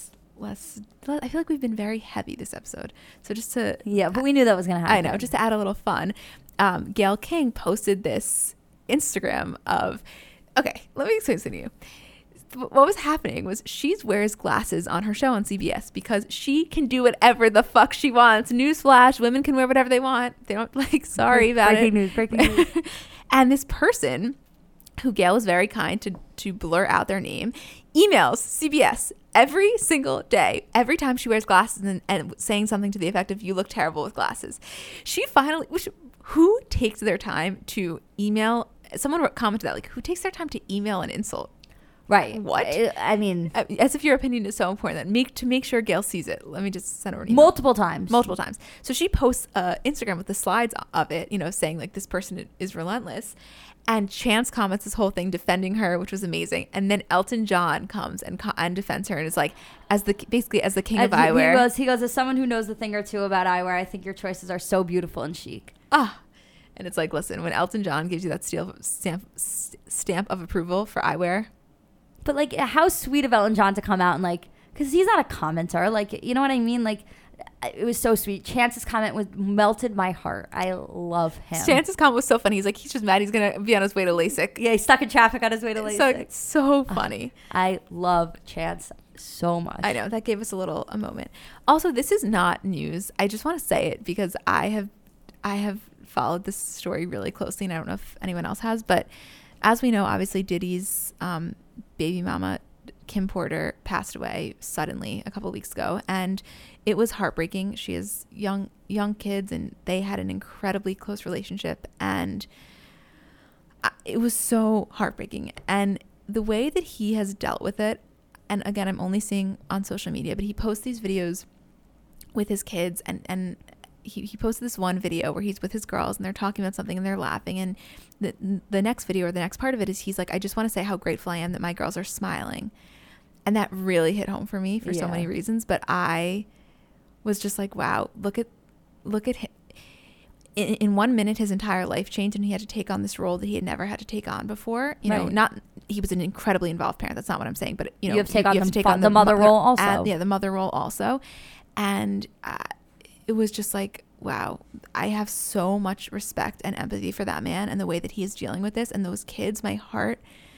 I feel like we've been very heavy this episode. So just to but we knew that was gonna happen. I know, just to add a little fun. Gayle King posted this Instagram of. Okay, let me explain something to you. What was happening was she wears glasses on her show on CBS because she can do whatever the fuck she wants. Newsflash, women can wear whatever they want. They don't sorry about it. Breaking news. And this person, who Gayle was very kind to blur out their name, emails CBS every single day, every time she wears glasses and saying something to the effect of, "You look terrible with glasses." She finally, who takes their time to email? Someone commented that, like, who takes their time to email an insult? Right. What? I mean, as if your opinion is so important that to make sure Gayle sees it. Let me just send her an email. Multiple times. So she posts Instagram with the slides of it, saying like this person is relentless. And Chance comments this whole thing defending her, which was amazing. And then Elton John comes and defends her and is like, as the king of eyewear. He goes, as someone who knows a thing or two about eyewear, I think your choices are so beautiful and chic. And it's like, listen, when Elton John gives you that stamp of approval for eyewear. But like, how sweet of Elton John to come out and like, because he's not a commenter, like, you know what I mean? Like, it was so sweet. Chance's comment melted my heart. I love him. Chance's comment was so funny. He's like, he's just mad he's gonna be on his way to LASIK. Yeah, he's stuck in traffic on his way to LASIK. So funny. I love Chance so much. I know, that gave us a moment. Also, this is not news. I just want to say it because I have followed this story really closely, and I don't know if anyone else has, but as we know, obviously Diddy's baby mama Kim Porter passed away suddenly a couple of weeks ago, and it was heartbreaking. She has young kids, and they had an incredibly close relationship, and it was so heartbreaking. And the way that he has dealt with it, and again, I'm only seeing on social media, but he posts these videos with his kids, and he posted this one video where he's with his girls and they're talking about something and they're laughing, and the next video, or the next part of it, is he's like, I just want to say how grateful I am that my girls are smiling. And that really hit home for me for so many reasons. But I was just like, wow, look at him. In 1 minute, his entire life changed, and he had to take on this role that he had never had to take on before. He was an incredibly involved parent. That's not what I'm saying. But you have to take on the mother role also. The mother role also. And it was just like, wow, I have so much respect and empathy for that man and the way that he is dealing with this, and those kids. My heart,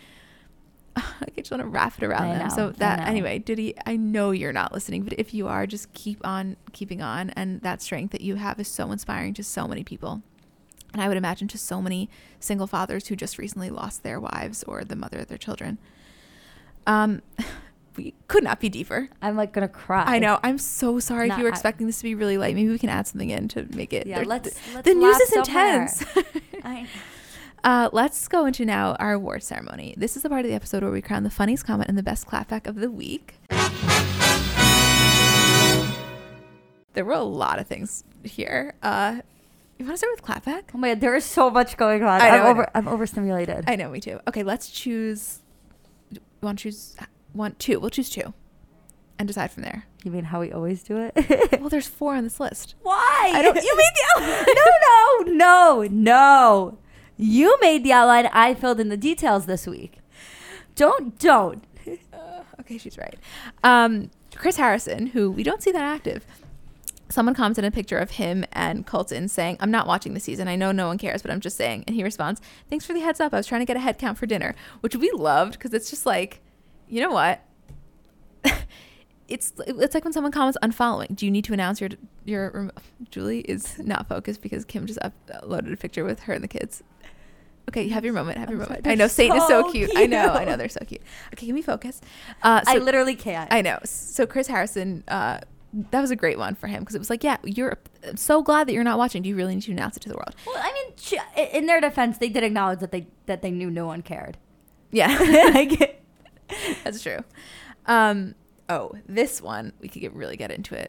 I just want to wrap it around them. So anyway, Diddy, I know you're not listening, but if you are, just keep on keeping on. And that strength that you have is so inspiring to so many people. And I would imagine to so many single fathers who just recently lost their wives or the mother of their children. We could not be deeper. I'm like gonna cry. I know. I'm so sorry if you were expecting this to be really light. Maybe we can add something in to make it. Yeah, let's the news is intense. Let's go into now our award ceremony. This is the part of the episode where we crown the funniest comment and the best clapback of the week. There were a lot of things here. You want to start with clapback? Oh my God, there is so much going on. I'm overstimulated. I know, me too. Okay, let's choose. You want to choose two? We'll choose two and decide from there. You mean how we always do it? Well, there's 4 on this list. Why? You made the outline. No. You made the outline. I filled in the details this week. Don't. Okay, she's right. Chris Harrison, who we don't see that active. Someone commented a picture of him and Colton saying, I'm not watching the season. I know no one cares, but I'm just saying. And he responds, thanks for the heads up. I was trying to get a head count for dinner, which we loved because it's just like, you know what? It's like when someone comments unfollowing. Do you need to announce your Julie is not focused because Kim just uploaded a picture with her and the kids. Okay, have your moment. I know Satan is so cute. I know they're so cute. Okay, can we focus? I literally can't. I know. So Chris Harrison, that was a great one for him because it was like, yeah, I'm so glad that you're not watching. Do you really need to announce it to the world? Well, I mean, in their defense, they did acknowledge that they knew no one cared. Yeah, that's true. Oh, this one we could really get into it. Oh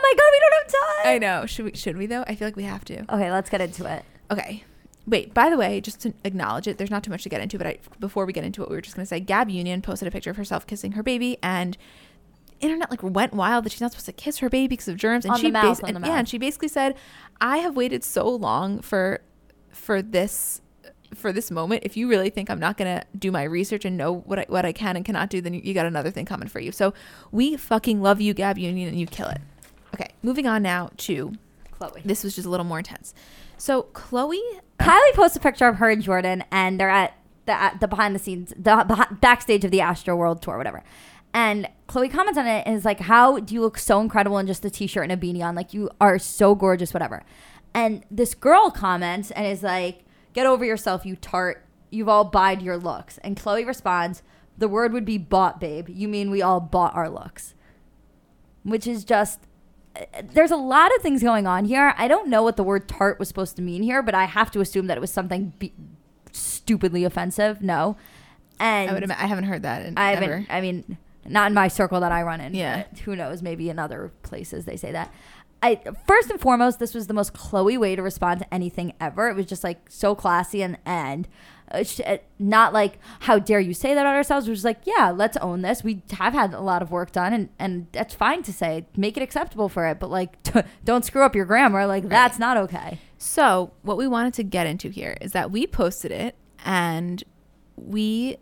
my God, we don't have time. I know. Should we though? I feel like we have to. Okay, let's get into it. Okay. Wait, by the way, just to acknowledge it, there's not too much to get into, but before we get into it, we were just going to say Gab Union posted a picture of herself kissing her baby, and internet like went wild that she's not supposed to kiss her baby because of germs. And and she basically said, I have waited so long for this moment. If you really think I'm not going to do my research and know what I can and cannot do, then you got another thing coming for you. So we fucking love you, Gab Union, and you kill it. Okay, moving on now to Chloe. This was just a little more intense. So Kylie posts a picture of her and Jordan, and they're at the behind the scenes, backstage of the Astro World Tour, whatever. And Chloe comments on it and is like, how do you look so incredible in just a t-shirt and a beanie on? Like, you are so gorgeous, whatever. And this girl comments and is like, get over yourself, you tart. You've all buyed your looks. And Chloe responds, the word would be bought, babe. You mean we all bought our looks? Which is just... There's a lot of things going on here. I don't know what the word tart was supposed to mean here, but I have to assume that it was something stupidly offensive. No. And I haven't heard that ever. I mean, not in my circle that I run in. Yeah. But who knows? Maybe in other places they say that. First and foremost, this was the most Chloe way to respond to anything ever. It was just like so classy and not like, how dare you say that on ourselves. It was like, yeah, let's own this. We have had a lot of work done, and that's fine to say. Make it acceptable for it, but like, don't screw up your grammar. Like, right. That's not okay. So what we wanted to get into here is that we posted it, and we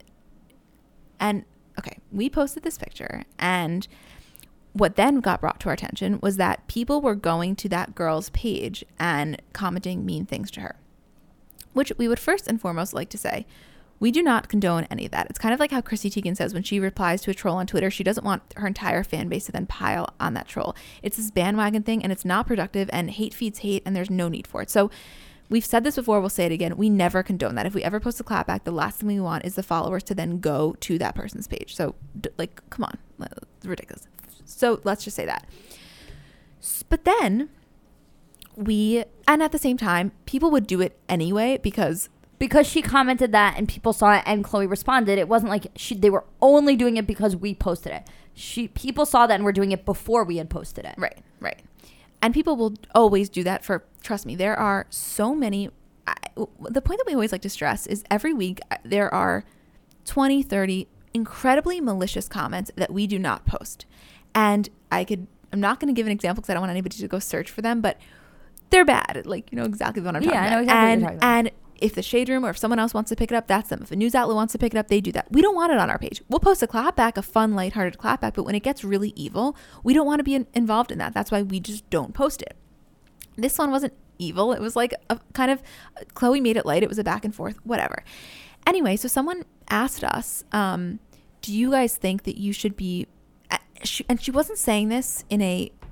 posted this picture, and what then got brought to our attention was that people were going to that girl's page and commenting mean things to her, which we would first and foremost like to say, we do not condone any of that. It's kind of like how Chrissy Teigen says when she replies to a troll on Twitter, she doesn't want her entire fan base to then pile on that troll. It's this bandwagon thing, and it's not productive, and hate feeds hate, and there's no need for it. So we've said this before, we'll say it again. We never condone that. If we ever post a clapback, the last thing we want is the followers to then go to that person's page. So like, come on, it's ridiculous. So let's just say that. But then and at the same time, people would do it anyway because she commented that and people saw it and Chloe responded. It wasn't like they were only doing it because we posted it. People saw that and were doing it before we had posted it. Right. And people will always do that trust me, there are so many. The point that we always like to stress is every week there are 20, 30 incredibly malicious comments that we do not post. And I'm not going to give an example because I don't want anybody to go search for them, but they're bad. Like, you know exactly what I'm talking about. I know exactly what you're talking about. And if the Shade Room or if someone else wants to pick it up, that's them. If a news outlet wants to pick it up, they do that. We don't want it on our page. We'll post a clapback, a fun, lighthearted clapback, but when it gets really evil, we don't want to be involved in that. That's why we just don't post it. This one wasn't evil. It was like a kind of, Chloe made it light. It was a back and forth, whatever. Anyway, so someone asked us, do you guys think that you should be, and she wasn't saying this in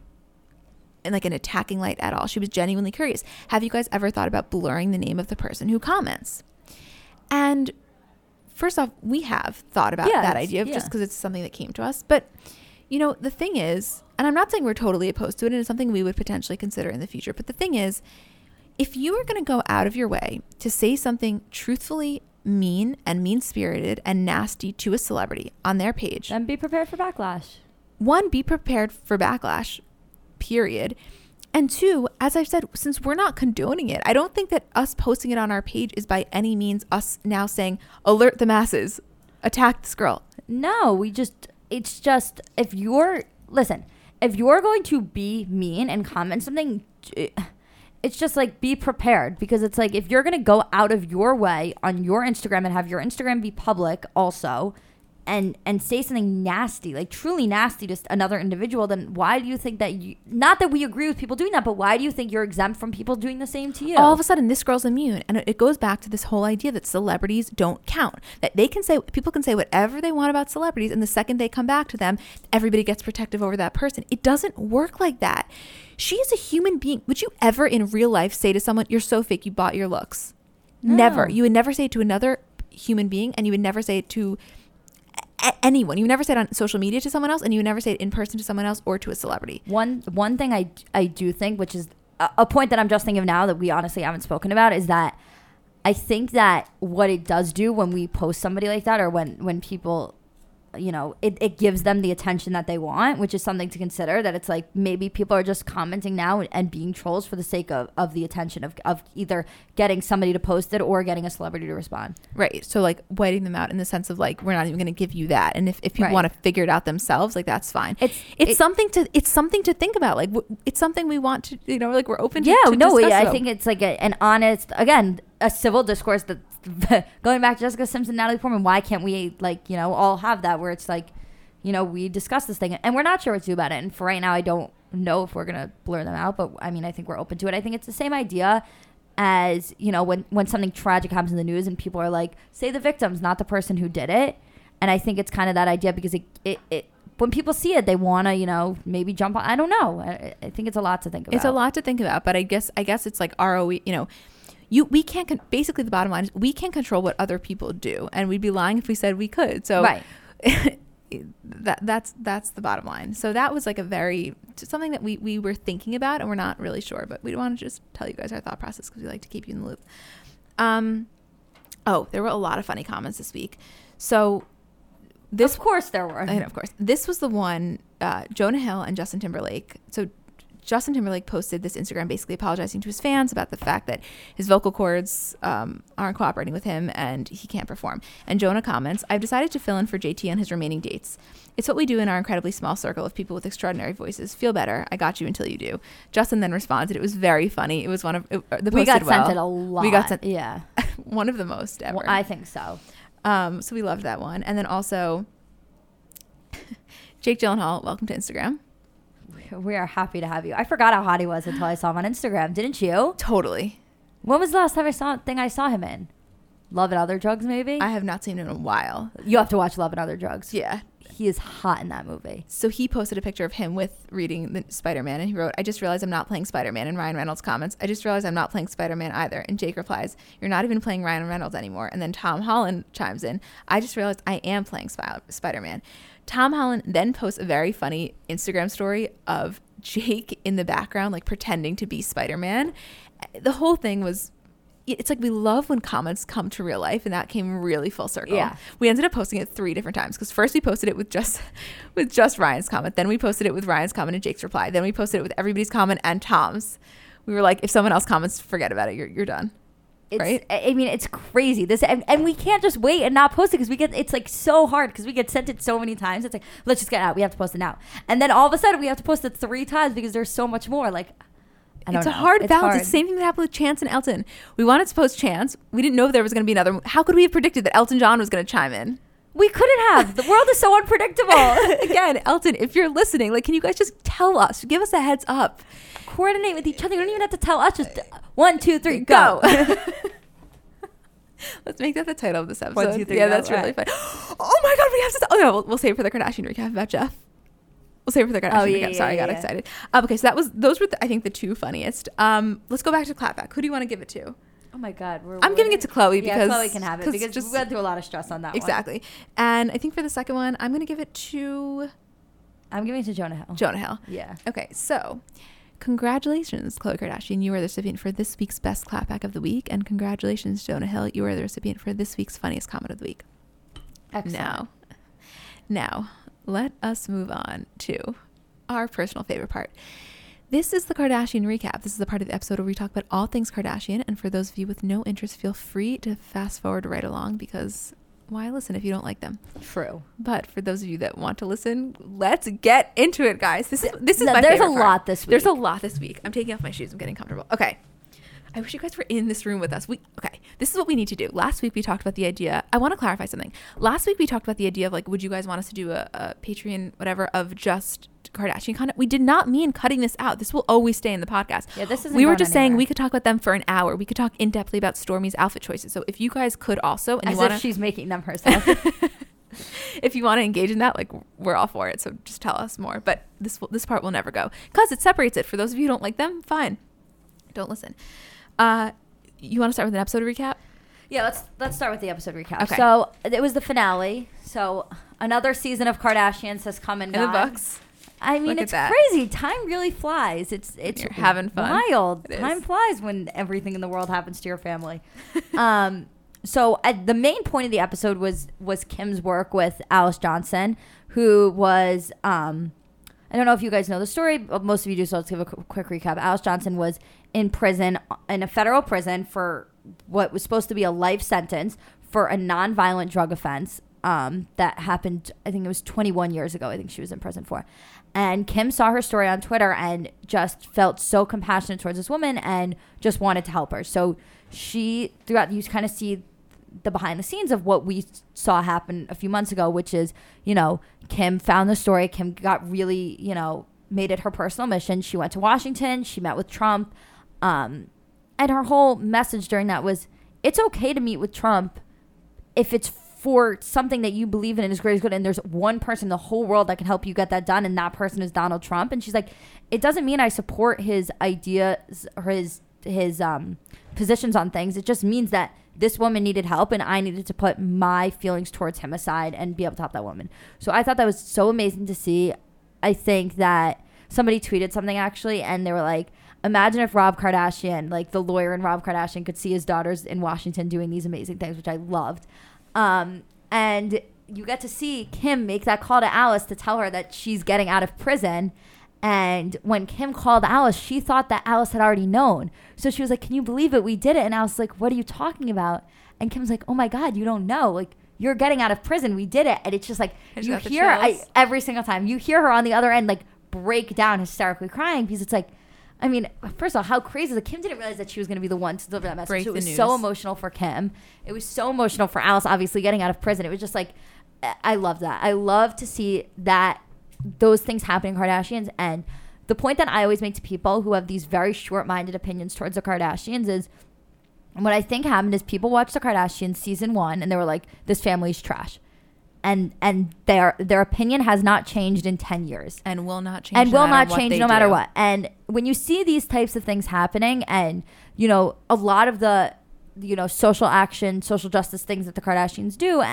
like an attacking light at all. She was genuinely curious. Have you guys ever thought about blurring the name of the person who comments? And first off, we have thought about that idea just because it's something that came to us. But, you know, the thing is, and I'm not saying we're totally opposed to it, and it's something we would potentially consider in the future. But the thing is, if you are going to go out of your way to say something truthfully mean and mean-spirited and nasty to a celebrity on their page, then be prepared for backlash. One, be prepared for backlash, period. And two, as I've said, since we're not condoning it, I don't think that us posting it on our page is by any means us now saying, alert the masses, attack this girl. No, it's just, if you're going to be mean and comment something, it's just like, be prepared, because it's like, if you're going to go out of your way on your Instagram and have your Instagram be public also, and say something nasty, like truly nasty to another individual, then why do you think that not that we agree with people doing that, but why do you think you're exempt from people doing the same to you? All of a sudden, this girl's immune. And it goes back to this whole idea that celebrities don't count. That people can say whatever they want about celebrities, and the second they come back to them, everybody gets protective over that person. It doesn't work like that. She is a human being. Would you ever in real life say to someone, you're so fake, you bought your looks? No. Never. You would never say it to another human being, and you would never say it to anyone. You never say it on social media to someone else, and you never say it in person to someone else or to a celebrity. One thing I do think, which is a point that I'm just thinking of now that we honestly haven't spoken about, is that I think that what it does do when we post somebody like that, or when people it gives them the attention that they want, which is something to consider, that it's like maybe people are just commenting now and being trolls for the sake of the attention of either getting somebody to post it or getting a celebrity to respond. Right. So like whiting them out in the sense of like, we're not even going to give you that. And if people want to figure it out themselves, like that's fine. It's something to think about. Like it's something we want to, like we're open to. Yeah, to discuss I think it's like an honest, again, a civil discourse that going back to Jessica Simpson, Natalie Portman, why can't we all have that where it's like, we discuss this thing and we're not sure what to do about it. And for right now, I don't know if we're going to blur them out, but I mean, I think we're open to it. I think it's the same idea as, when something tragic happens in the news and people are like, say the victims, not the person who did it. And I think it's kind of that idea because it when people see it, they want to, maybe jump on. I don't know. I think it's a lot to think about. It's a lot to think about, but I guess it's like ROE, we can't, basically the bottom line is we can't control what other people do. And we'd be lying if we said we could. So right. that's the bottom line. So that was like something that we were thinking about and we're not really sure, but we want to just tell you guys our thought process because we like to keep you in the loop. There were a lot of funny comments this week. So of course there were. And of course. This was the one, Jonah Hill and Justin Timberlake. So Justin Timberlake posted this Instagram basically apologizing to his fans about the fact that his vocal cords aren't cooperating with him and he can't perform. And Jonah comments, I've decided to fill in for JT on his remaining dates. It's what we do in our incredibly small circle of people with extraordinary voices. Feel better. I got you until you do. Justin then responded. It was very funny. It was one of the post we got did well. sent it a lot. We got sent yeah one of the most ever. Well, I think so. So we loved that one. And then also Jake Gyllenhaal, welcome to Instagram. We are happy to have you. I forgot how hot he was until I saw him on Instagram. Didn't you? Totally. When was the last time I saw him in? Love and Other Drugs, maybe? I have not seen him in a while. You have to watch Love and Other Drugs. Yeah. He is hot in that movie. So he posted a picture of him with reading the Spider-Man and he wrote, I just realized I'm not playing Spider-Man. And Ryan Reynolds comments, I just realized I'm not playing Spider-Man either. And Jake replies, you're not even playing Ryan Reynolds anymore. And then Tom Holland chimes in, I just realized I am playing Spider-Man. Tom Holland then posts a very funny Instagram story of Jake in the background, like pretending to be Spider-Man. The whole thing was, it's like we love when comments come to real life, and that came really full circle. Yeah. We ended up posting it 3 different times because first we posted it with just Ryan's comment, then we posted it with Ryan's comment and Jake's reply, then we posted it with everybody's comment and Tom's. We were like, if someone else comments, forget about it. You're done. Right? I mean, it's crazy. This and we can't just wait and not post it because it's like so hard because we get sent it so many times. It's like, let's just get it out. We have to post it now. And then all of a sudden we have to post it 3 times because there's so much more. Like, it's a hard balance. It's the same thing that happened with Chance and Elton. We wanted to post Chance. We didn't know there was going to be another. How could we have predicted that Elton John was going to chime in? We couldn't have. The world is so unpredictable. Again, Elton, if you're listening, like, can you guys just tell us? Give us a heads up. Coordinate with each other. You don't even have to tell us. Just 1, 2, 3, go. Let's make that the title of this episode. 1, 2, 3, yeah, go. that's really fun. Oh my God, we have to. Oh no, we'll save it for the Kardashian recap about Jeff. We'll save it for the Kardashian recap. Sorry, I got excited. Okay, so those were I think the 2 funniest. Let's go back to clapback. Who do you want to give it to? Oh my God, I'm giving it to Chloe because Chloe can have it because we went through a lot of stress on that. Exactly. One. And I think for the second one, I'm going to give it to. I'm giving it to Jonah Hill. Jonah Hill. Yeah. Okay, so. Congratulations, Khloe Kardashian. You are the recipient for this week's best clapback of the week. And congratulations, Jonah Hill. You are the recipient for this week's funniest comment of the week. Excellent. Now, let us move on to our personal favorite part. This is the Kardashian recap. This is the part of the episode where we talk about all things Kardashian. And for those of you with no interest, feel free to fast forward right along because why listen if you don't like them? True. But for those of you that want to listen, let's get into it, guys. This is my favorite part. There's a lot this week. There's a lot this week. I'm taking off my shoes. I'm getting comfortable. Okay. I wish you guys were in this room with us. Okay. This is what we need to do. Last week we talked about the idea. I want to clarify something. Last week we talked about the idea of like, would you guys want us to do a Patreon, whatever, of just Kardashian content? We did not mean cutting this out. This will always stay in the podcast. Yeah, this isn't. We were just saying we could talk about them for an hour. We could talk in depthly about Stormi's outfit choices. So if you guys could also, and as you want if she's making them herself. If you want to engage in that, like we're all for it. So just tell us more. But this part will never go because it separates it. For those of you who don't like them, fine, don't listen. You want to start with an episode recap? Yeah, let's start with the episode recap. Okay. So it was the finale. So another season of Kardashians has come and gone. In the books. I mean, it's crazy. Time really flies. It's You're having fun. Wild. It Time is. flies when everything in the world happens to your family. So the main point of the episode was Kim's work with Alice Johnson, who was I don't know if you guys know the story, but most of you do, so let's give a quick recap. Alice Johnson was in prison, in a federal prison, for what was supposed to be a life sentence for a nonviolent drug offense that happened, I think it was 21 years ago, I think she was in prison for. And Kim saw her story on Twitter and just felt so compassionate towards this woman and just wanted to help her. So she, throughout, you kind of see the behind the scenes of what we saw happen a few months ago, which is, you know, Kim found the story. Kim got really, you know, made it her personal mission. She went to Washington. She met with Trump. And her whole message during that was, it's okay to meet with Trump if it's for something that you believe in and is great as good, and there's one person in the whole world that can help you get that done, and that person is Donald Trump. And she's like, it doesn't mean I support his ideas or his positions on things. It just means that this woman needed help, and I needed to put my feelings towards him aside and be able to help that woman. So I thought that was so amazing to see. I think that somebody tweeted something actually, and they were like, imagine if Rob Kardashian, like the lawyer in Rob Kardashian, could see his daughters in Washington doing these amazing things, which I loved. And you get to see Kim make that call to Alice to tell her that she's getting out of prison. And when Kim called Alice, she thought that Alice had already known. So she was like, can you believe it? We did it. And Alice was like, what are you talking about? And Kim's like, oh my God, you don't know. Like, you're getting out of prison. We did it. And it's just like, you hear every single time. You hear her on the other end, like, break down hysterically crying, because it's like, I mean, first of all, how crazy is it? Kim didn't realize that she was going to be the one to deliver that message. So it was so emotional for Kim. It was so emotional for Alice, obviously, getting out of prison. It was just like, I love that. I love to see that, those things happening in Kardashians. And the point that I always make to people who have these very short-minded opinions towards the Kardashians is, what I think happened is people watched the Kardashians season 1 and they were like, this family's trash. And their opinion has not changed in 10 years. And will not change. And will not change no matter what. And when you see these types of things happening, and, you know, a lot of the, you know, social action, social justice things that the Kardashians do,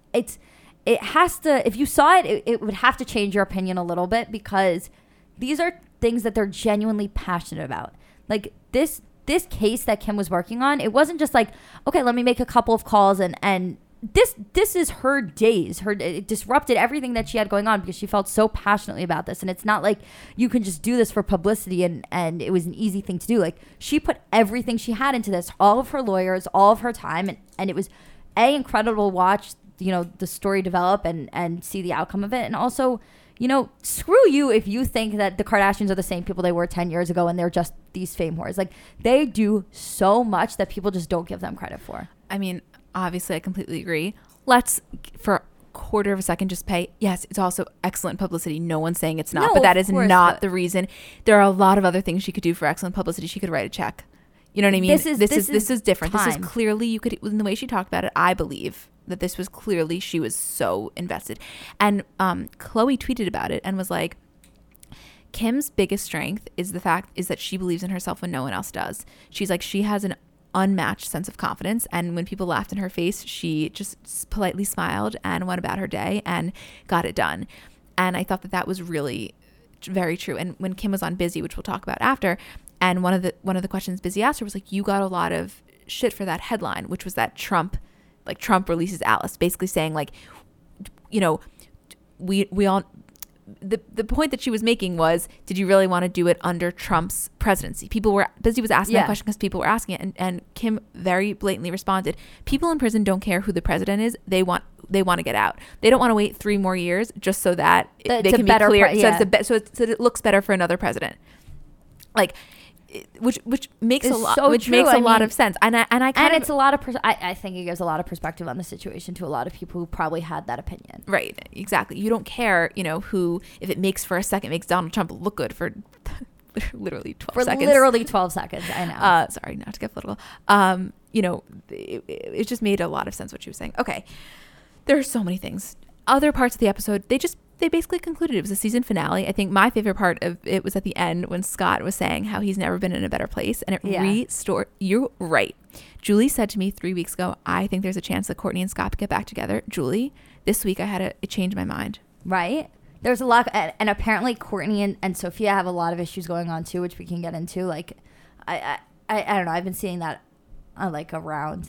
it has to, if you saw it, it would have to change your opinion a little bit, because these are things that they're genuinely passionate about. Like this case that Kim was working on, it wasn't just like, okay, let me make a couple of calls and this is her days. It disrupted everything that she had going on because she felt so passionately about this. And it's not like you can just do this for publicity and it was an easy thing to do. Like, she put everything she had into this, all of her lawyers, all of her time. And it was incredible to watch, you know, the story develop and see the outcome of it. And also, you know, screw you if you think that the Kardashians are the same people they were 10 years ago and they're just these fame whores. Like, they do so much that people just don't give them credit for. I mean, obviously, I completely agree. Let's, for a quarter of a second, just pay. Yes, it's also excellent publicity. No one's saying it's not, no, but that is course, not the reason. There are a lot of other things she could do for excellent publicity. She could write a check. You know what I mean? This is different. Time. This is clearly, you could, in the way she talked about it, I believe that this was clearly, she was so invested. And Khloe tweeted about it and was like, Kim's biggest strength is that she believes in herself when no one else does. She's like, she has an unmatched sense of confidence, and when people laughed in her face, she just politely smiled and went about her day and got it done. And I thought that was really very true. And when Kim was on Busy, which we'll talk about after, and one of the questions Busy asked her was like, you got a lot of shit for that headline, which was that Trump releases Alice, basically saying, like, you know, we all, the point that she was making was, did you really want to do it under Trump's presidency? Busy was asking that question because people were asking it, and Kim very blatantly responded, people in prison don't care who the president is. They want to get out. They don't want to wait 3 more years just so that they can be clear. So it looks better for another president. Like, which makes a lot of sense. And it's a lot of I think it gives a lot of perspective on the situation to a lot of people who probably had that opinion. Right, exactly. You don't care, you know, who, if it makes Donald Trump look good for literally 12 seconds. Literally 12 seconds, I know. Sorry, not to get political. You know, it just made a lot of sense what she was saying. Okay, there are so many things. Other parts of the episode, they basically concluded. It was a season finale. I think my favorite part of it was at the end when Scott was saying how he's never been in a better place, and it restored. You're right. Julie said to me 3 weeks ago, I think there's a chance that Kourtney and Scott get back together. Julie, this week it changed my mind. Right? There's a lot, and apparently Kourtney and Sophia have a lot of issues going on too, which we can get into. Like, I don't know. I've been seeing that like around that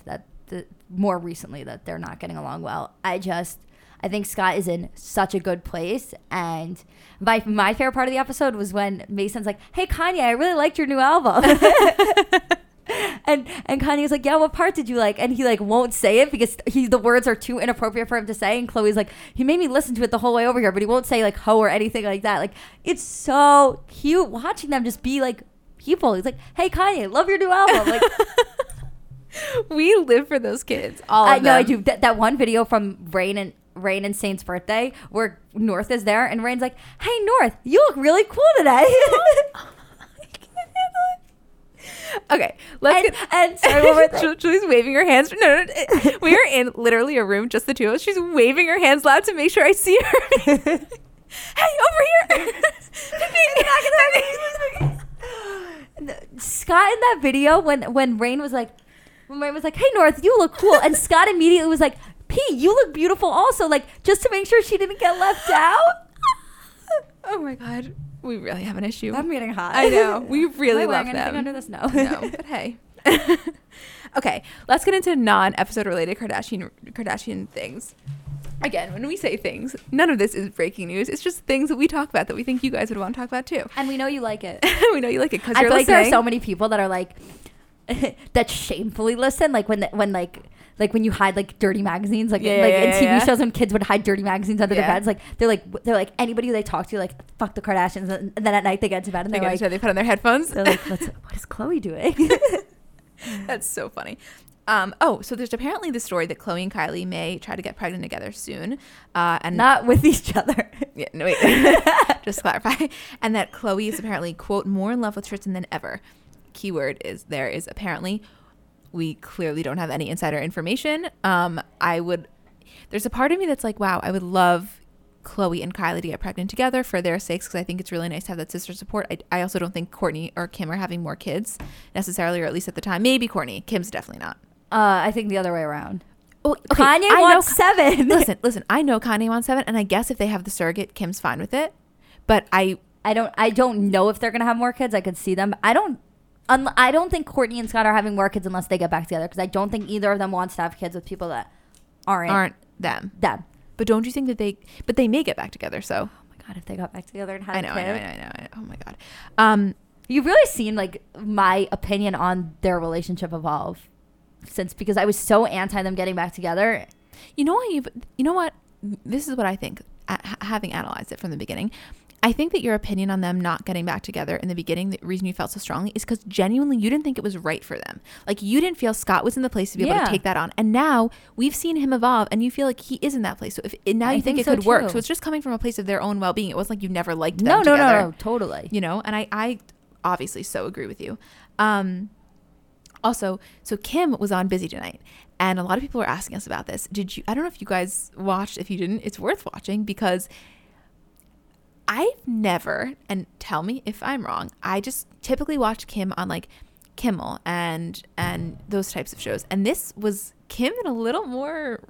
more recently that they're not getting along well. I think Scott is in such a good place. And my favorite part of the episode was when Mason's like, hey, Kanye, I really liked your new album. and Kanye was like, yeah, what part did you like? And he like won't say it because the words are too inappropriate for him to say. And Chloe's like, he made me listen to it the whole way over here, but he won't say like ho or anything like that. Like, it's so cute watching them just be like people. He's like, hey, Kanye, love your new album. Like, we live for those kids. All of them. No, I do. That one video from Rain and Saint's birthday where North is there and Rain's like, hey, North, you look really cool today. Okay, let's sorry, one more thing. Julie's waving her hands. No, we are in literally a room, just the two of us. She's waving her hands loud to make sure I see her. Hey, over here! Scott in that video when Rain was like, hey, North, you look cool, and Scott immediately was like, P, you look beautiful also, like just to make sure she didn't get left out. Oh my God. We really have an issue. I'm getting hot. I know. We really love them. Under this? No. No, but hey. Okay, let's get into non-episode related Kardashian things. Again, when we say things, none of this is breaking news. It's just things that we talk about that we think you guys would want to talk about too. And we know you like it. We know you like it because I you're feel listening. like there are so many people that are like that shamefully listen, like when when you hide like dirty magazines, in TV shows when kids would hide dirty magazines under their beds, like they're like anybody who they talk to, like fuck the Kardashians, and then at night they get into bed and they're like, they put on their headphones. They're like, what is Chloe doing? That's so funny. So there's apparently the story that Chloe and Kylie may try to get pregnant together soon, and not with each other. Yeah, no, wait. Just clarify. And that Chloe is apparently, quote, more in love with Tristan than ever. Keyword is apparently. We clearly don't have any insider information. There's a part of me that's like, wow, I would love Chloe and Kylie to get pregnant together for their sakes, because I think it's really nice to have that sister support. I also don't think Kourtney or Kim are having more kids necessarily, or at least at the time. Maybe Kourtney. Kim's definitely not. I think the other way around. Oh, okay. Kanye wants 7. Listen. I know Kanye wants 7, and I guess if they have the surrogate, Kim's fine with it. But I don't know if they're gonna have more kids. I could see them. I don't think Kourtney and Scott are having more kids unless they get back together, because I don't think either of them wants to have kids with people that aren't them. But don't you think that they may get back together? So oh my God, if they got back together and had a kid. I know. Oh my God. You've really seen like my opinion on their relationship evolve since, because I was so anti them getting back together. You know what? This is what I think. Having analyzed it from the beginning, I think that your opinion on them not getting back together in the beginning, the reason you felt so strongly is because genuinely you didn't think it was right for them. Like, you didn't feel Scott was in the place to be able to take that on. And now we've seen him evolve and you feel like he is in that place. So now you think it could work. So it's just coming from a place of their own well-being. It wasn't like you never liked them together. No, totally. You know, and I obviously so agree with you. Also, so Kim was on Busy tonight, and a lot of people were asking us about this. I don't know if you guys watched. If you didn't, it's worth watching, because I've never, and tell me if I'm wrong, I just typically watch Kim on like Kimmel and those types of shows. And this was Kim in a little more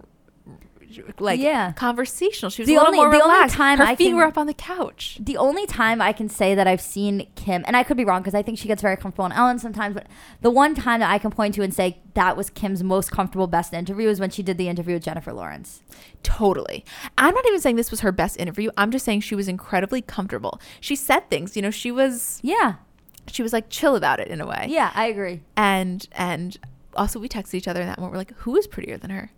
conversational. She was a little more relaxed. Her feet were up on the couch. The only time I can say that I've seen Kim, and I could be wrong because I think she gets very comfortable in Ellen sometimes, but the one time that I can point to and say that was Kim's most comfortable, best interview is when she did the interview with Jennifer Lawrence. Totally. I'm not even saying this was her best interview. I'm just saying she was incredibly comfortable. She said things, she was like chill about it in a way. Yeah, I agree. And also we texted each other in that moment. We're like, who is prettier than her?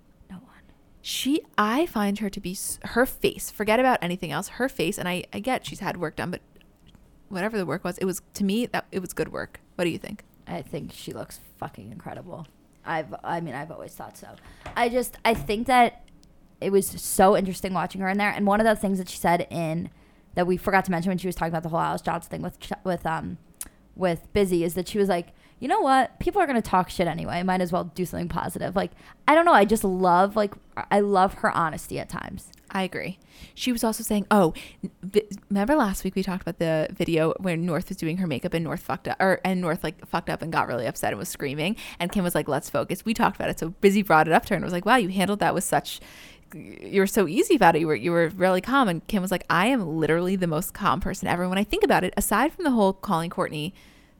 I find her to be, her face, forget about anything else, her face, and I get she's had work done, but whatever the work was, it was, to me, that it was good work. What do you think? I think she looks fucking incredible. I've always thought so. I think that it was so interesting watching her in there, and one of the things that she said that we forgot to mention when she was talking about the whole Alice Johnson thing with Busy is that she was like, you know what? People are going to talk shit anyway. Might as well do something positive. Like, I don't know. I just love, I love her honesty at times. I agree. She was also saying, remember last week we talked about the video where North was doing her makeup and North fucked up and got really upset and was screaming. And Kim was like, let's focus. We talked about it. So Busy brought it up to her and was like, wow, you handled that with you were so easy about it. You were really calm. And Kim was like, I am literally the most calm person ever. When I think about it, aside from the whole calling Kourtney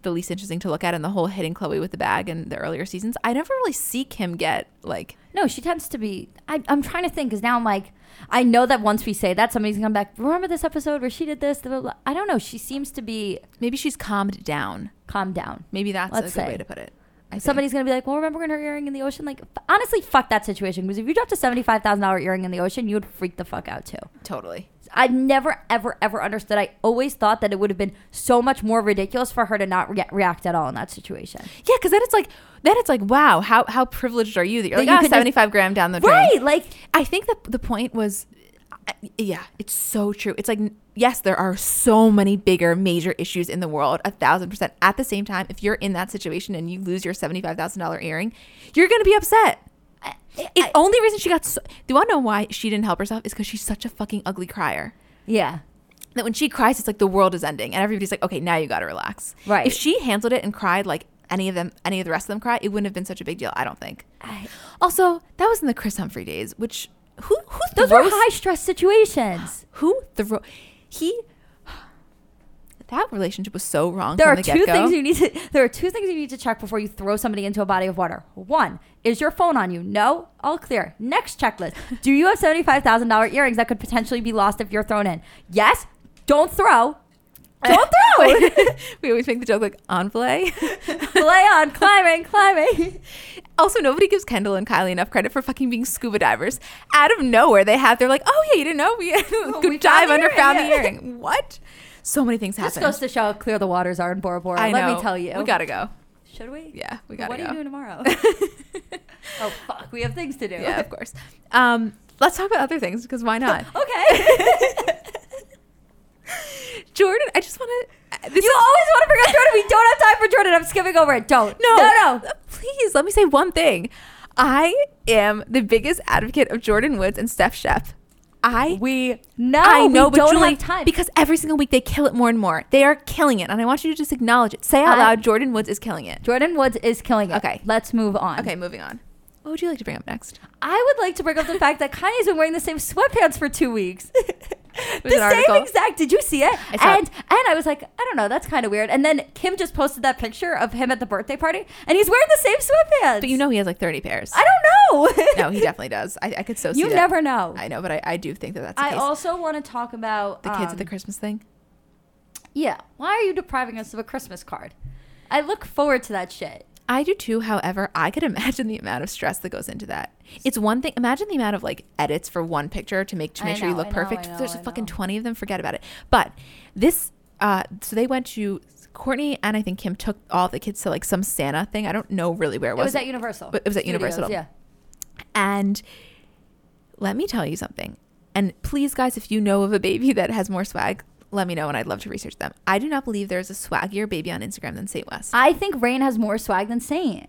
the least interesting to look at in the whole hitting Chloe with the bag in the earlier seasons. I never really see Kim get like. No, she tends to be. I'm trying to think because now I'm like, I know that once we say that, somebody's gonna come back. Remember this episode where she did this? Blah, blah, blah. I don't know. She seems to be Maybe she's calmed down. calmed down. Maybe that's Let's a good say. way to put it. I think. Somebody's gonna be like, well, remember when her earring in the ocean? Like, honestly, fuck that situation. Because if you dropped a $75,000 earring in the ocean, you would freak the fuck out too. Totally. I never, ever, ever understood. I always thought that it would have been so much more ridiculous for her to not react at all in that situation. Yeah, because then it's like, wow, how privileged are you that you're That like, you could 75 grand down the drain. Right, like, I think that the point was, yeah, it's so true. It's like, yes, there are so many bigger, major issues in the world, 1,000%. At the same time, if you're in that situation and you lose your $75,000 earring, you're going to be upset. The only reason she got do you want to know why she didn't help herself? Is because she's such a fucking ugly crier. yeah. That when she cries, it's like the world is ending, and everybody's like, okay, now you got to relax. Right. If she handled it and cried like any of the rest of them cry, it wouldn't have been such a big deal. I don't think. Also, that was in the Chris Humphrey days, which who Those are high stress situations. That relationship was so wrong. There from are the two get-go. things you need to. There are two things you need to check before you throw somebody into a body of water. One, is your phone on you? No, all clear. Next checklist: do you have $75,000 earrings that could potentially be lost if you're thrown in? Yes. Don't throw. Don't throw. We always make the joke like on play. Play on, climbing. Also, nobody gives Kendall and Kylie enough credit for fucking being scuba divers. Out of nowhere, they're like, oh yeah, you didn't know? We we dive found the under, found the earring. earring. What? So many things This happen. goes to show how clear the waters are in Bora Bora. I know. Let me tell you. We gotta go. Should we? Yeah, we gotta What go. are you doing tomorrow? Oh fuck, we have things to do. Yeah, of course. Let's talk about other things because why not? Okay. Jordan, I just want to. You always want to bring up Jordan. We don't have time for Jordan. I'm skipping over it. Don't. No. Please let me say one thing. I am the biggest advocate of Jordan Woods and Steph Shep. I know, we but don't Julie, have time because every single week they kill it more and more. They are killing it, and I want you to just acknowledge it. Say out loud, Jordan Woods is killing it. Jordan Woods is killing it. Okay. Let's move on. Okay, moving on. What would you like to bring up next? I would like to bring up the fact that Kanye's been wearing the same sweatpants for 2 weeks. There's The an same article. exact. Did you see it? I saw and I was like, I don't know, that's kind of weird. And then Kim just posted that picture of him at the birthday party, and he's wearing the same sweatpants. But you know he has like 30 pairs. I don't know. No, he definitely does. I could so see You that. never know. I know, but I do think that that's the I case. also want to talk about The kids at the Christmas thing. Yeah. Why are you depriving us of a Christmas card? I look forward to that shit. I do too. However, I could imagine the amount of stress that goes into that. It's one thing. Imagine the amount of like edits for one picture to make sure you look perfect. If there's fucking 20 of them, forget about it. But this, so they went to Courtney and I think Kim took all the kids to like some Santa thing. I don't know really where it was. It was at Universal. But it was at Universal. Yeah. And let me tell you something. And please, guys, if you know of a baby that has more swag, let me know and I'd love to research them. I do not believe there's a swaggier baby on Instagram than Saint West. I think Rain has more swag than Saint.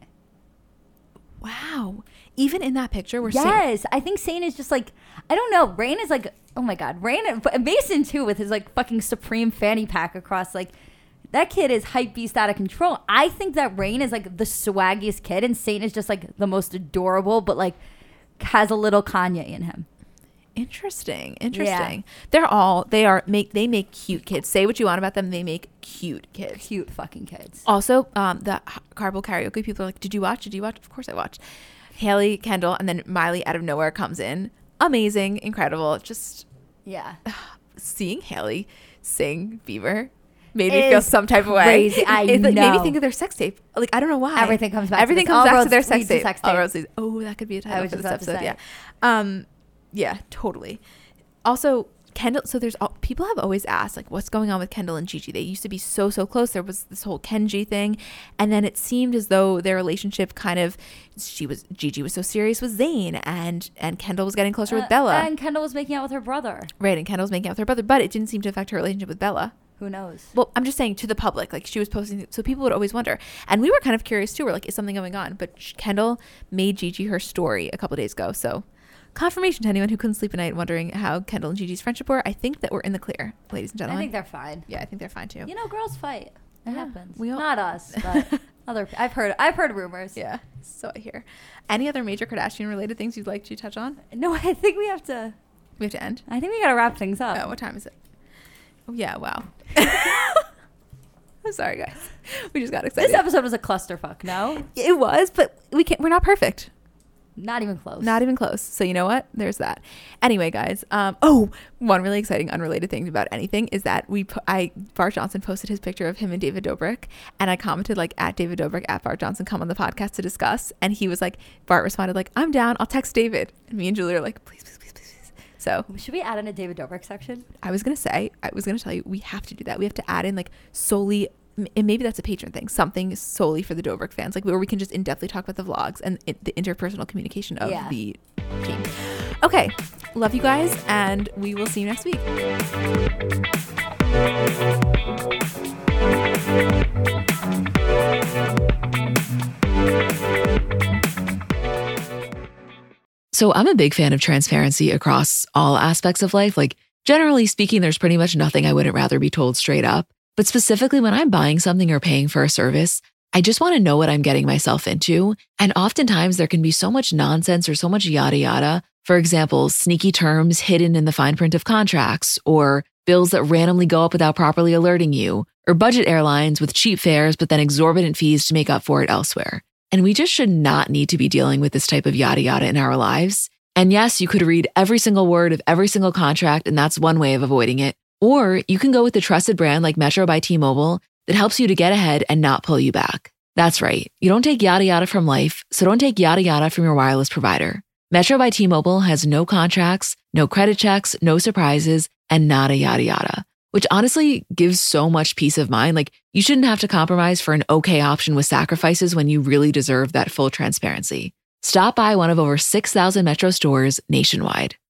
Wow. Even in that picture, Yes, I think Saint is just like, I don't know. Rain is like, oh my God. Rain, Mason too, with his like fucking Supreme fanny pack across, like, that kid is hype beast out of control. I think that Rain is like the swaggiest kid, and Saint is just like the most adorable, but like has a little Kanye in him. Interesting. Yeah. They make cute kids. Say what you want about them. They make cute kids. Cute fucking kids. Also, the Carpool Karaoke people are like, did you watch? Of course I watched. Haley, Kendall, and then Miley out of nowhere comes in. Amazing. Incredible. Just seeing Haley sing Fever made me feel some type of way. Crazy. It made me think of their sex tape. Like, I don't know why. Everything comes back to their sex tape. All roads lead. Oh, that could be a title for this episode. Yeah. Yeah, totally. Also, Kendall, so people have always asked, like, what's going on with Kendall and Gigi? They used to be so close. There was this whole Kenji thing. And then it seemed as though their relationship Gigi was so serious with Zayn and Kendall was getting closer with Bella. And Kendall was making out with her brother. Right, and Kendall was making out with her brother, but it didn't seem to affect her relationship with Bella. Who knows? Well, I'm just saying to the public, like she was posting, so people would always wonder. And we were kind of curious too. We're like, is something going on? But Kendall made Gigi her story a couple days ago. So confirmation to anyone who couldn't sleep at night wondering how Kendall and Gigi's friendship were. I think that we're in the clear, ladies and gentlemen. I think they're fine. Yeah, I think they're fine too. You know, girls fight. It happens. We all- Not us, but I've heard rumors. Yeah, so I hear. Any other major Kardashian related things you'd like to touch on? No, I think we have to. We have to end. I think we got to wrap things up. Oh, what time is it? Oh yeah, wow. I'm sorry, guys. We just got excited. This episode was a clusterfuck, no? It was, but we're not perfect. Not even close. Not even close. So you know what? There's that. Anyway, guys. One really exciting, unrelated thing about anything is that Bart Johnson posted his picture of him and David Dobrik, and I commented like at David Dobrik, at Bart Johnson, come on the podcast to discuss. And he was like, Bart responded like, I'm down. I'll text David. And me and Julie are like, please. So should we add in a David Dobrik section? I was gonna tell you, we have to do that. We have to add in like solely. And maybe that's a patron thing, something solely for the Dobrik fans, like where we can just in-depthly talk about the vlogs and the interpersonal communication of the team. Okay, love you guys, and we will see you next week. So I'm a big fan of transparency across all aspects of life. Like, generally speaking, there's pretty much nothing I wouldn't rather be told straight up. But specifically when I'm buying something or paying for a service, I just want to know what I'm getting myself into. And oftentimes there can be so much nonsense or so much yada yada. For example, sneaky terms hidden in the fine print of contracts, or bills that randomly go up without properly alerting you, or budget airlines with cheap fares but then exorbitant fees to make up for it elsewhere. And we just should not need to be dealing with this type of yada yada in our lives. And yes, you could read every single word of every single contract, and that's one way of avoiding it. Or you can go with the trusted brand like Metro by T-Mobile that helps you to get ahead and not pull you back. That's right. You don't take yada yada from life, so don't take yada yada from your wireless provider. Metro by T-Mobile has no contracts, no credit checks, no surprises, and nada yada yada, which honestly gives so much peace of mind. Like, you shouldn't have to compromise for an okay option with sacrifices when you really deserve that full transparency. Stop by one of over 6,000 Metro stores nationwide.